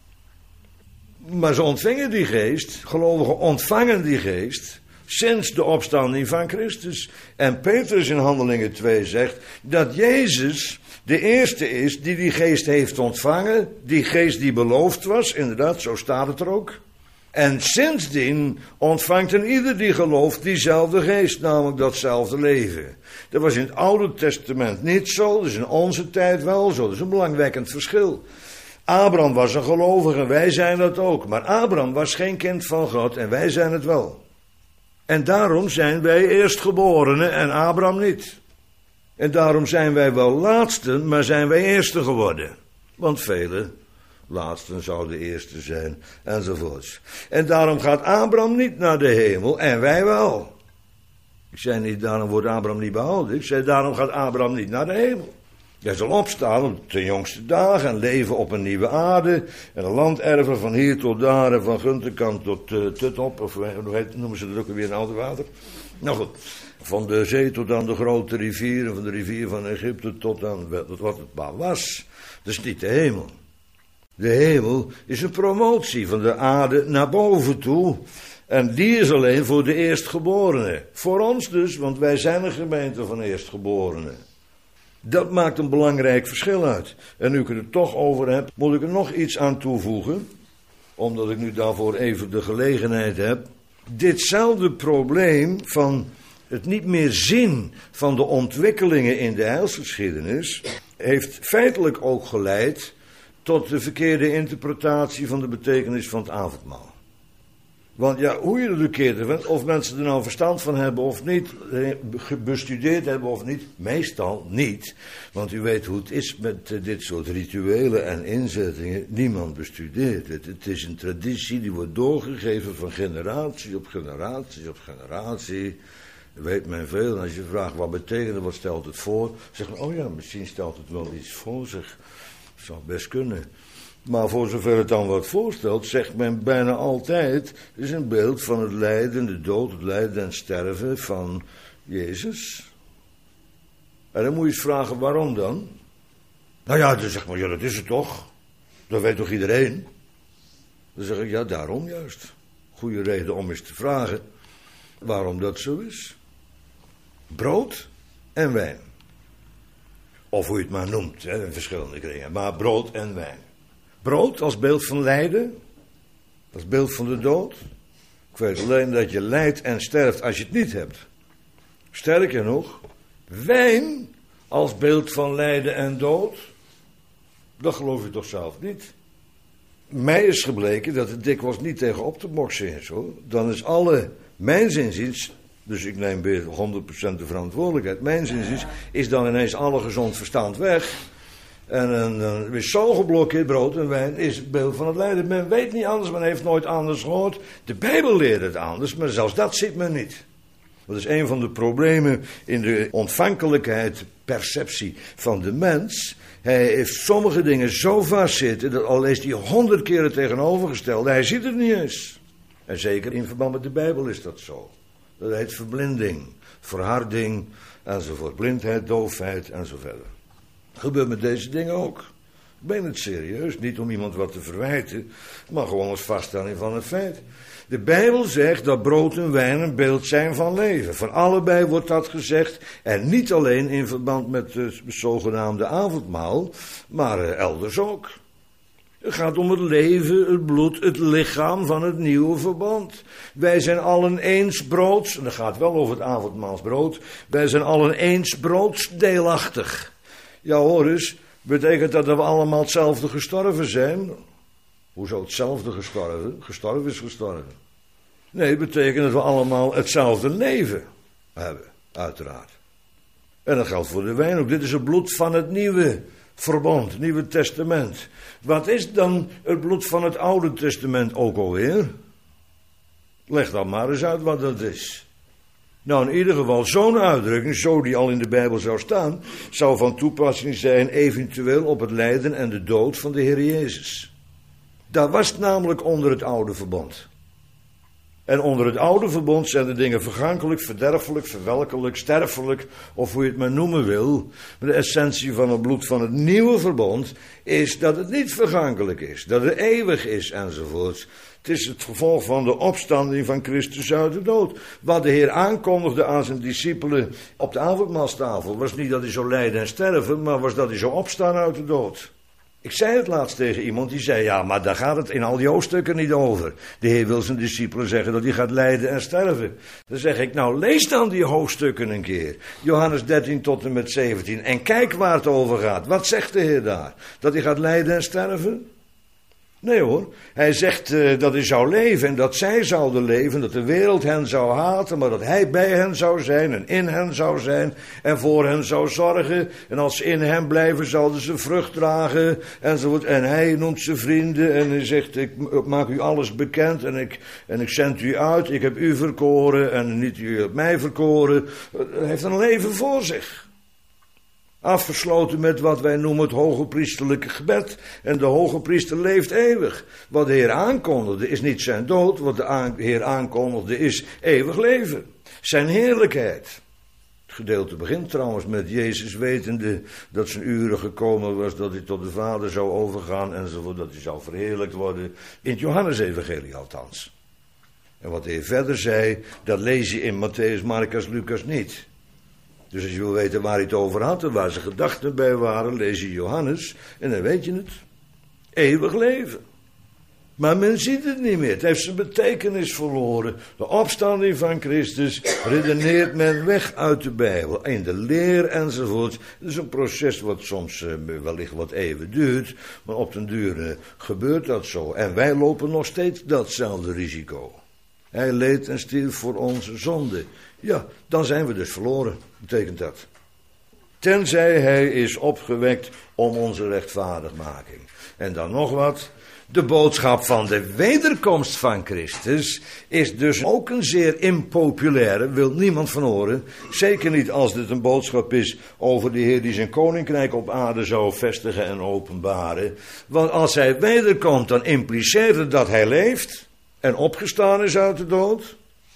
Maar ze ontvingen die geest, gelovigen ontvangen die geest, sinds de opstanding van Christus. En Petrus in Handelingen twee zegt dat Jezus de eerste is die die geest heeft ontvangen, die geest die beloofd was, inderdaad, zo staat het er ook. En sindsdien ontvangt een ieder die gelooft diezelfde geest, namelijk datzelfde leven. Dat was in het Oude Testament niet zo, dat is in onze tijd wel zo, dat is een belangwekkend verschil. Abraham was een gelovige, wij zijn dat ook. Maar Abraham was geen kind van God en wij zijn het wel. En daarom zijn wij eerstgeborenen en Abraham niet. En daarom zijn wij wel laatsten, maar zijn wij eerste geworden. Want velen laatsten zouden eerste zijn, enzovoorts. En daarom gaat Abraham niet naar de hemel en wij wel. Ik zei niet, daarom wordt Abraham niet behouden. Ik zei, daarom gaat Abraham niet naar de hemel. Hij zal opstaan op de jongste dagen en leven op een nieuwe aarde. En een land erven van hier tot daar en van Gunterkant tot uh, Tutop. Of hoe noemen ze dat ook weer in oude water? Nou goed, van de zee tot aan de grote rivieren, van de rivier van Egypte tot aan wat het maar was. Dat is niet de hemel. De hemel is een promotie van de aarde naar boven toe. En die is alleen voor de eerstgeborenen. Voor ons dus, want wij zijn een gemeente van eerstgeborenen. Dat maakt een belangrijk verschil uit. En nu ik het er toch over heb, moet ik er nog iets aan toevoegen. Omdat ik nu daarvoor even de gelegenheid heb. Ditzelfde probleem van het niet meer zien van de ontwikkelingen in de heilsgeschiedenis heeft feitelijk ook geleid tot de verkeerde interpretatie van de betekenis van het avondmaal. Want ja, hoe je het ook keert, of mensen er nou verstand van hebben of niet, bestudeerd hebben of niet, meestal niet. Want u weet hoe het is met dit soort rituelen en inzettingen. Niemand bestudeert het. Het is een traditie die wordt doorgegeven van generatie op generatie op generatie. Weet men veel. En als je vraagt wat betekent het, wat stelt het voor, zeg men, oh ja, misschien stelt het wel iets voor zich. Dat zou best kunnen. Maar voor zover het dan wat voorstelt, zegt men bijna altijd, het is een beeld van het lijden, de dood, het lijden en sterven van Jezus. En dan moet je eens vragen, waarom dan? Nou ja, dan zeg maar, ja, dat is het toch? Dat weet toch iedereen? Dan zeg ik, ja, daarom juist. Goede reden om eens te vragen waarom dat zo is. Brood en wijn. Of hoe je het maar noemt, hè, in verschillende kringen. Maar brood en wijn. Brood als beeld van lijden, als beeld van de dood. Ik weet alleen dat je lijdt en sterft als je het niet hebt. Sterker nog, wijn als beeld van lijden en dood, dat geloof je toch zelf niet? Mij is gebleken dat het dikwijls niet tegen op te boksen is, hoor. Dan is alle, mijn zinziens, dus ik neem weer honderd procent de verantwoordelijkheid, mijn zinziens is dan ineens alle gezond verstand weg. En een, een is zo geblokkeerd, brood en wijn is het beeld van het lijden. Men weet niet anders, men heeft nooit anders gehoord. De Bijbel leert het anders, maar zelfs dat ziet men niet. Dat is een van de problemen in de ontvankelijkheid, perceptie van de mens. Hij heeft sommige dingen zo vastzitten, dat al is hij honderd keer het tegenovergestelde, hij ziet het niet eens. En zeker in verband met de Bijbel is dat zo. Dat heet verblinding, verharding, enzovoort. Blindheid, doofheid, enzovoort. Gebeurt met deze dingen ook. Ik ben het serieus, niet om iemand wat te verwijten, maar gewoon als vaststelling van het feit. De Bijbel zegt dat brood en wijn een beeld zijn van leven. Van allebei wordt dat gezegd, en niet alleen in verband met het zogenaamde avondmaal, maar elders ook. Het gaat om het leven, het bloed, het lichaam van het nieuwe verbond. Wij zijn allen eens broods, en dat gaat wel over het avondmaalsbrood, wij zijn allen eens broodsdeelachtig. Ja, hoor eens, betekent dat dat we allemaal hetzelfde gestorven zijn? Hoezo hetzelfde gestorven? Gestorven is gestorven. Nee, het betekent dat we allemaal hetzelfde leven hebben, uiteraard. En dat geldt voor de wijn ook. Dit is het bloed van het nieuwe verbond, het nieuwe testament. Wat is dan het bloed van het oude testament ook alweer? Leg dan maar eens uit wat dat is. Nou, in ieder geval, zo'n uitdrukking, zo die al in de Bijbel zou staan, zou van toepassing zijn eventueel op het lijden en de dood van de Heer Jezus. Dat was namelijk onder het oude verbond. En onder het oude verbond zijn de dingen vergankelijk, verderfelijk, verwelkelijk, sterfelijk, of hoe je het maar noemen wil. Maar de essentie van het bloed van het nieuwe verbond is dat het niet vergankelijk is, dat het eeuwig is, enzovoort. Het is het gevolg van de opstanding van Christus uit de dood. Wat de Heer aankondigde aan zijn discipelen op de avondmaalstafel was niet dat hij zou lijden en sterven, maar was dat hij zou opstaan uit de dood. Ik zei het laatst tegen iemand die zei, ja, maar daar gaat het in al die hoofdstukken niet over. De Heer wil zijn discipelen zeggen dat hij gaat lijden en sterven. Dan zeg ik, nou lees dan die hoofdstukken een keer. Johannes dertien tot en met zeventien. En kijk waar het over gaat. Wat zegt de Heer daar? Dat hij gaat lijden en sterven? Nee hoor, hij zegt uh, dat hij zou leven en dat zij zouden leven, dat de wereld hen zou haten, maar dat hij bij hen zou zijn en in hen zou zijn en voor hen zou zorgen. En als ze in hem blijven, zouden ze vrucht dragen enzovoort. En hij noemt ze vrienden en hij zegt, ik maak u alles bekend en ik, en ik zend u uit, ik heb u verkoren en niet u hebt mij verkoren. Hij heeft een leven voor zich. Afgesloten met wat wij noemen het hoge priesterlijke gebed. En de hoge priester leeft eeuwig. Wat de Heer aankondigde is niet zijn dood. Wat de aan, Heer aankondigde is eeuwig leven. Zijn heerlijkheid. Het gedeelte begint trouwens met Jezus wetende dat zijn uren gekomen was. Dat hij tot de Vader zou overgaan enzovoort. Dat hij zou verheerlijkt worden. In het Johannesevangelie althans. En wat de Heer verder zei, dat lees je in Matthäus, Marcus, Lucas niet. Dus als je wil weten waar hij het over had en waar zijn gedachten bij waren, lees je Johannes en dan weet je het. Eeuwig leven. Maar men ziet het niet meer. Het heeft zijn betekenis verloren. De opstanding van Christus redeneert men weg uit de Bijbel. In de leer enzovoort. Het is een proces wat soms uh, wellicht wat even duurt. Maar op den duur uh, gebeurt dat zo. En wij lopen nog steeds datzelfde risico. Hij leed en stierf voor onze zonde. Ja, dan zijn we dus verloren, betekent dat. Tenzij hij is opgewekt om onze rechtvaardigmaking. En dan nog wat. De boodschap van de wederkomst van Christus is dus ook een zeer impopulaire, wil niemand van horen. Zeker niet als dit een boodschap is over de Heer die zijn koninkrijk op aarde zou vestigen en openbaren. Want als hij wederkomt, dan impliceert het dat hij leeft en opgestaan is uit de dood.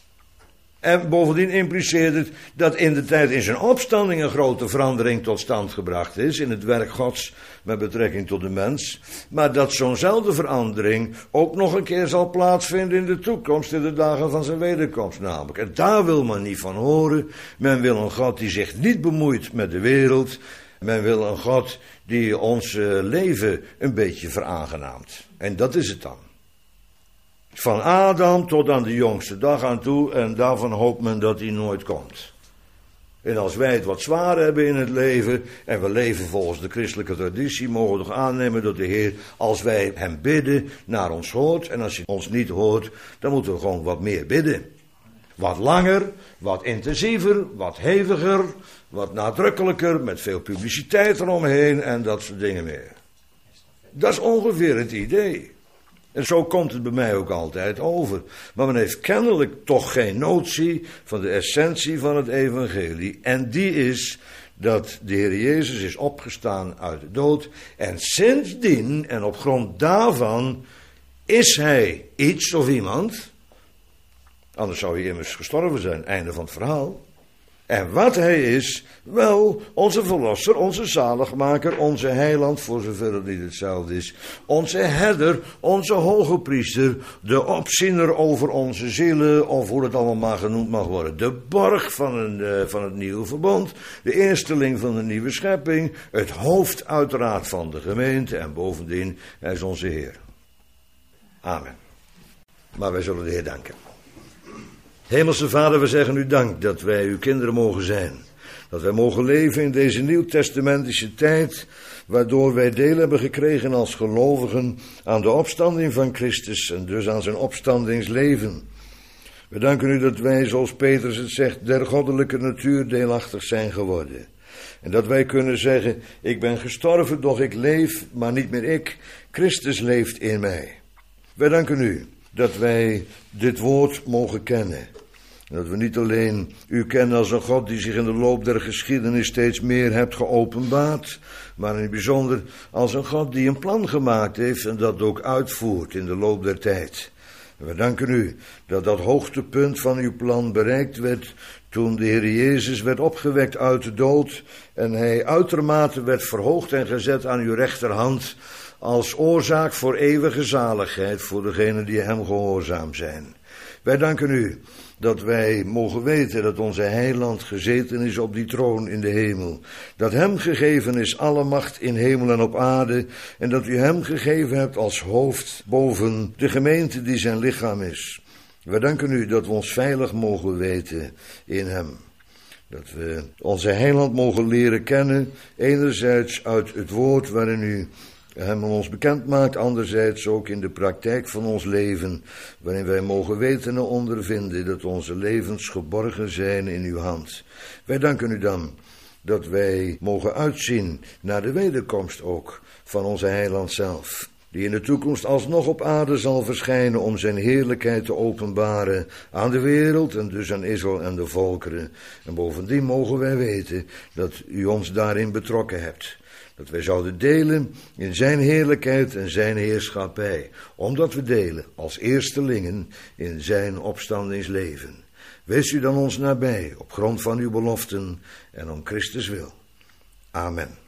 En bovendien impliceert het dat in de tijd in zijn opstanding een grote verandering tot stand gebracht is in het werk Gods met betrekking tot de mens. Maar dat zo'nzelfde verandering ook nog een keer zal plaatsvinden in de toekomst, in de dagen van zijn wederkomst namelijk. En daar wil men niet van horen. Men wil een God die zich niet bemoeit met de wereld. Men wil een God die ons leven een beetje veraangenaamt. En dat is het dan. Van Adam tot aan de jongste dag aan toe, en daarvan hoopt men dat hij nooit komt. En als wij het wat zwaar hebben in het leven, en we leven volgens de christelijke traditie, mogen we toch aannemen dat de Heer, als wij hem bidden, naar ons hoort. En als hij ons niet hoort, dan moeten we gewoon wat meer bidden. Wat langer, wat intensiever, wat heviger, wat nadrukkelijker, met veel publiciteit eromheen en dat soort dingen meer. Dat is ongeveer het idee. En zo komt het bij mij ook altijd over. Maar men heeft kennelijk toch geen notie van de essentie van het evangelie. En die is dat de Heer Jezus is opgestaan uit de dood. En sindsdien, en op grond daarvan, is hij iets of iemand. Anders zou hij immers gestorven zijn, einde van het verhaal. En wat hij is, wel onze verlosser, onze zaligmaker, onze heiland, voor zover het niet hetzelfde is. Onze herder, onze hoge priester, de opziener over onze zielen, of hoe het allemaal maar genoemd mag worden. De borg van, een, uh, van het nieuwe verbond, de eersteling van de nieuwe schepping, het hoofd uiteraard van de gemeente en bovendien, hij is onze Heer. Amen. Maar wij zullen de Heer danken. Hemelse Vader, we zeggen u dank dat wij uw kinderen mogen zijn. Dat wij mogen leven in deze nieuwtestamentische tijd, waardoor wij deel hebben gekregen als gelovigen aan de opstanding van Christus en dus aan zijn opstandingsleven. We danken u dat wij, zoals Petrus het zegt, der goddelijke natuur deelachtig zijn geworden. En dat wij kunnen zeggen, ik ben gestorven, doch ik leef, maar niet meer ik. Christus leeft in mij. Wij danken u dat wij dit woord mogen kennen. En dat we niet alleen u kennen als een God die zich in de loop der geschiedenis steeds meer hebt geopenbaard, maar in het bijzonder als een God die een plan gemaakt heeft en dat ook uitvoert in de loop der tijd. En we danken u dat dat hoogtepunt van uw plan bereikt werd toen de Heer Jezus werd opgewekt uit de dood en hij uitermate werd verhoogd en gezet aan uw rechterhand als oorzaak voor eeuwige zaligheid voor degenen die hem gehoorzaam zijn. Wij danken u dat wij mogen weten dat onze heiland gezeten is op die troon in de hemel. Dat hem gegeven is alle macht in hemel en op aarde. En dat u hem gegeven hebt als hoofd boven de gemeente die zijn lichaam is. Wij danken u dat we ons veilig mogen weten in hem. Dat we onze heiland mogen leren kennen. Enerzijds uit het woord waarin u hem ons bekend maakt, anderzijds ook in de praktijk van ons leven, waarin wij mogen weten en ondervinden dat onze levens geborgen zijn in uw hand. Wij danken u dan dat wij mogen uitzien naar de wederkomst ook van onze heiland zelf, die in de toekomst alsnog op aarde zal verschijnen om zijn heerlijkheid te openbaren aan de wereld en dus aan Israël en de volkeren. En bovendien mogen wij weten dat u ons daarin betrokken hebt. Dat wij zouden delen in zijn heerlijkheid en zijn heerschappij. Omdat we delen als eerstelingen in zijn opstandingsleven. Wees u dan ons nabij op grond van uw beloften en om Christus wil. Amen.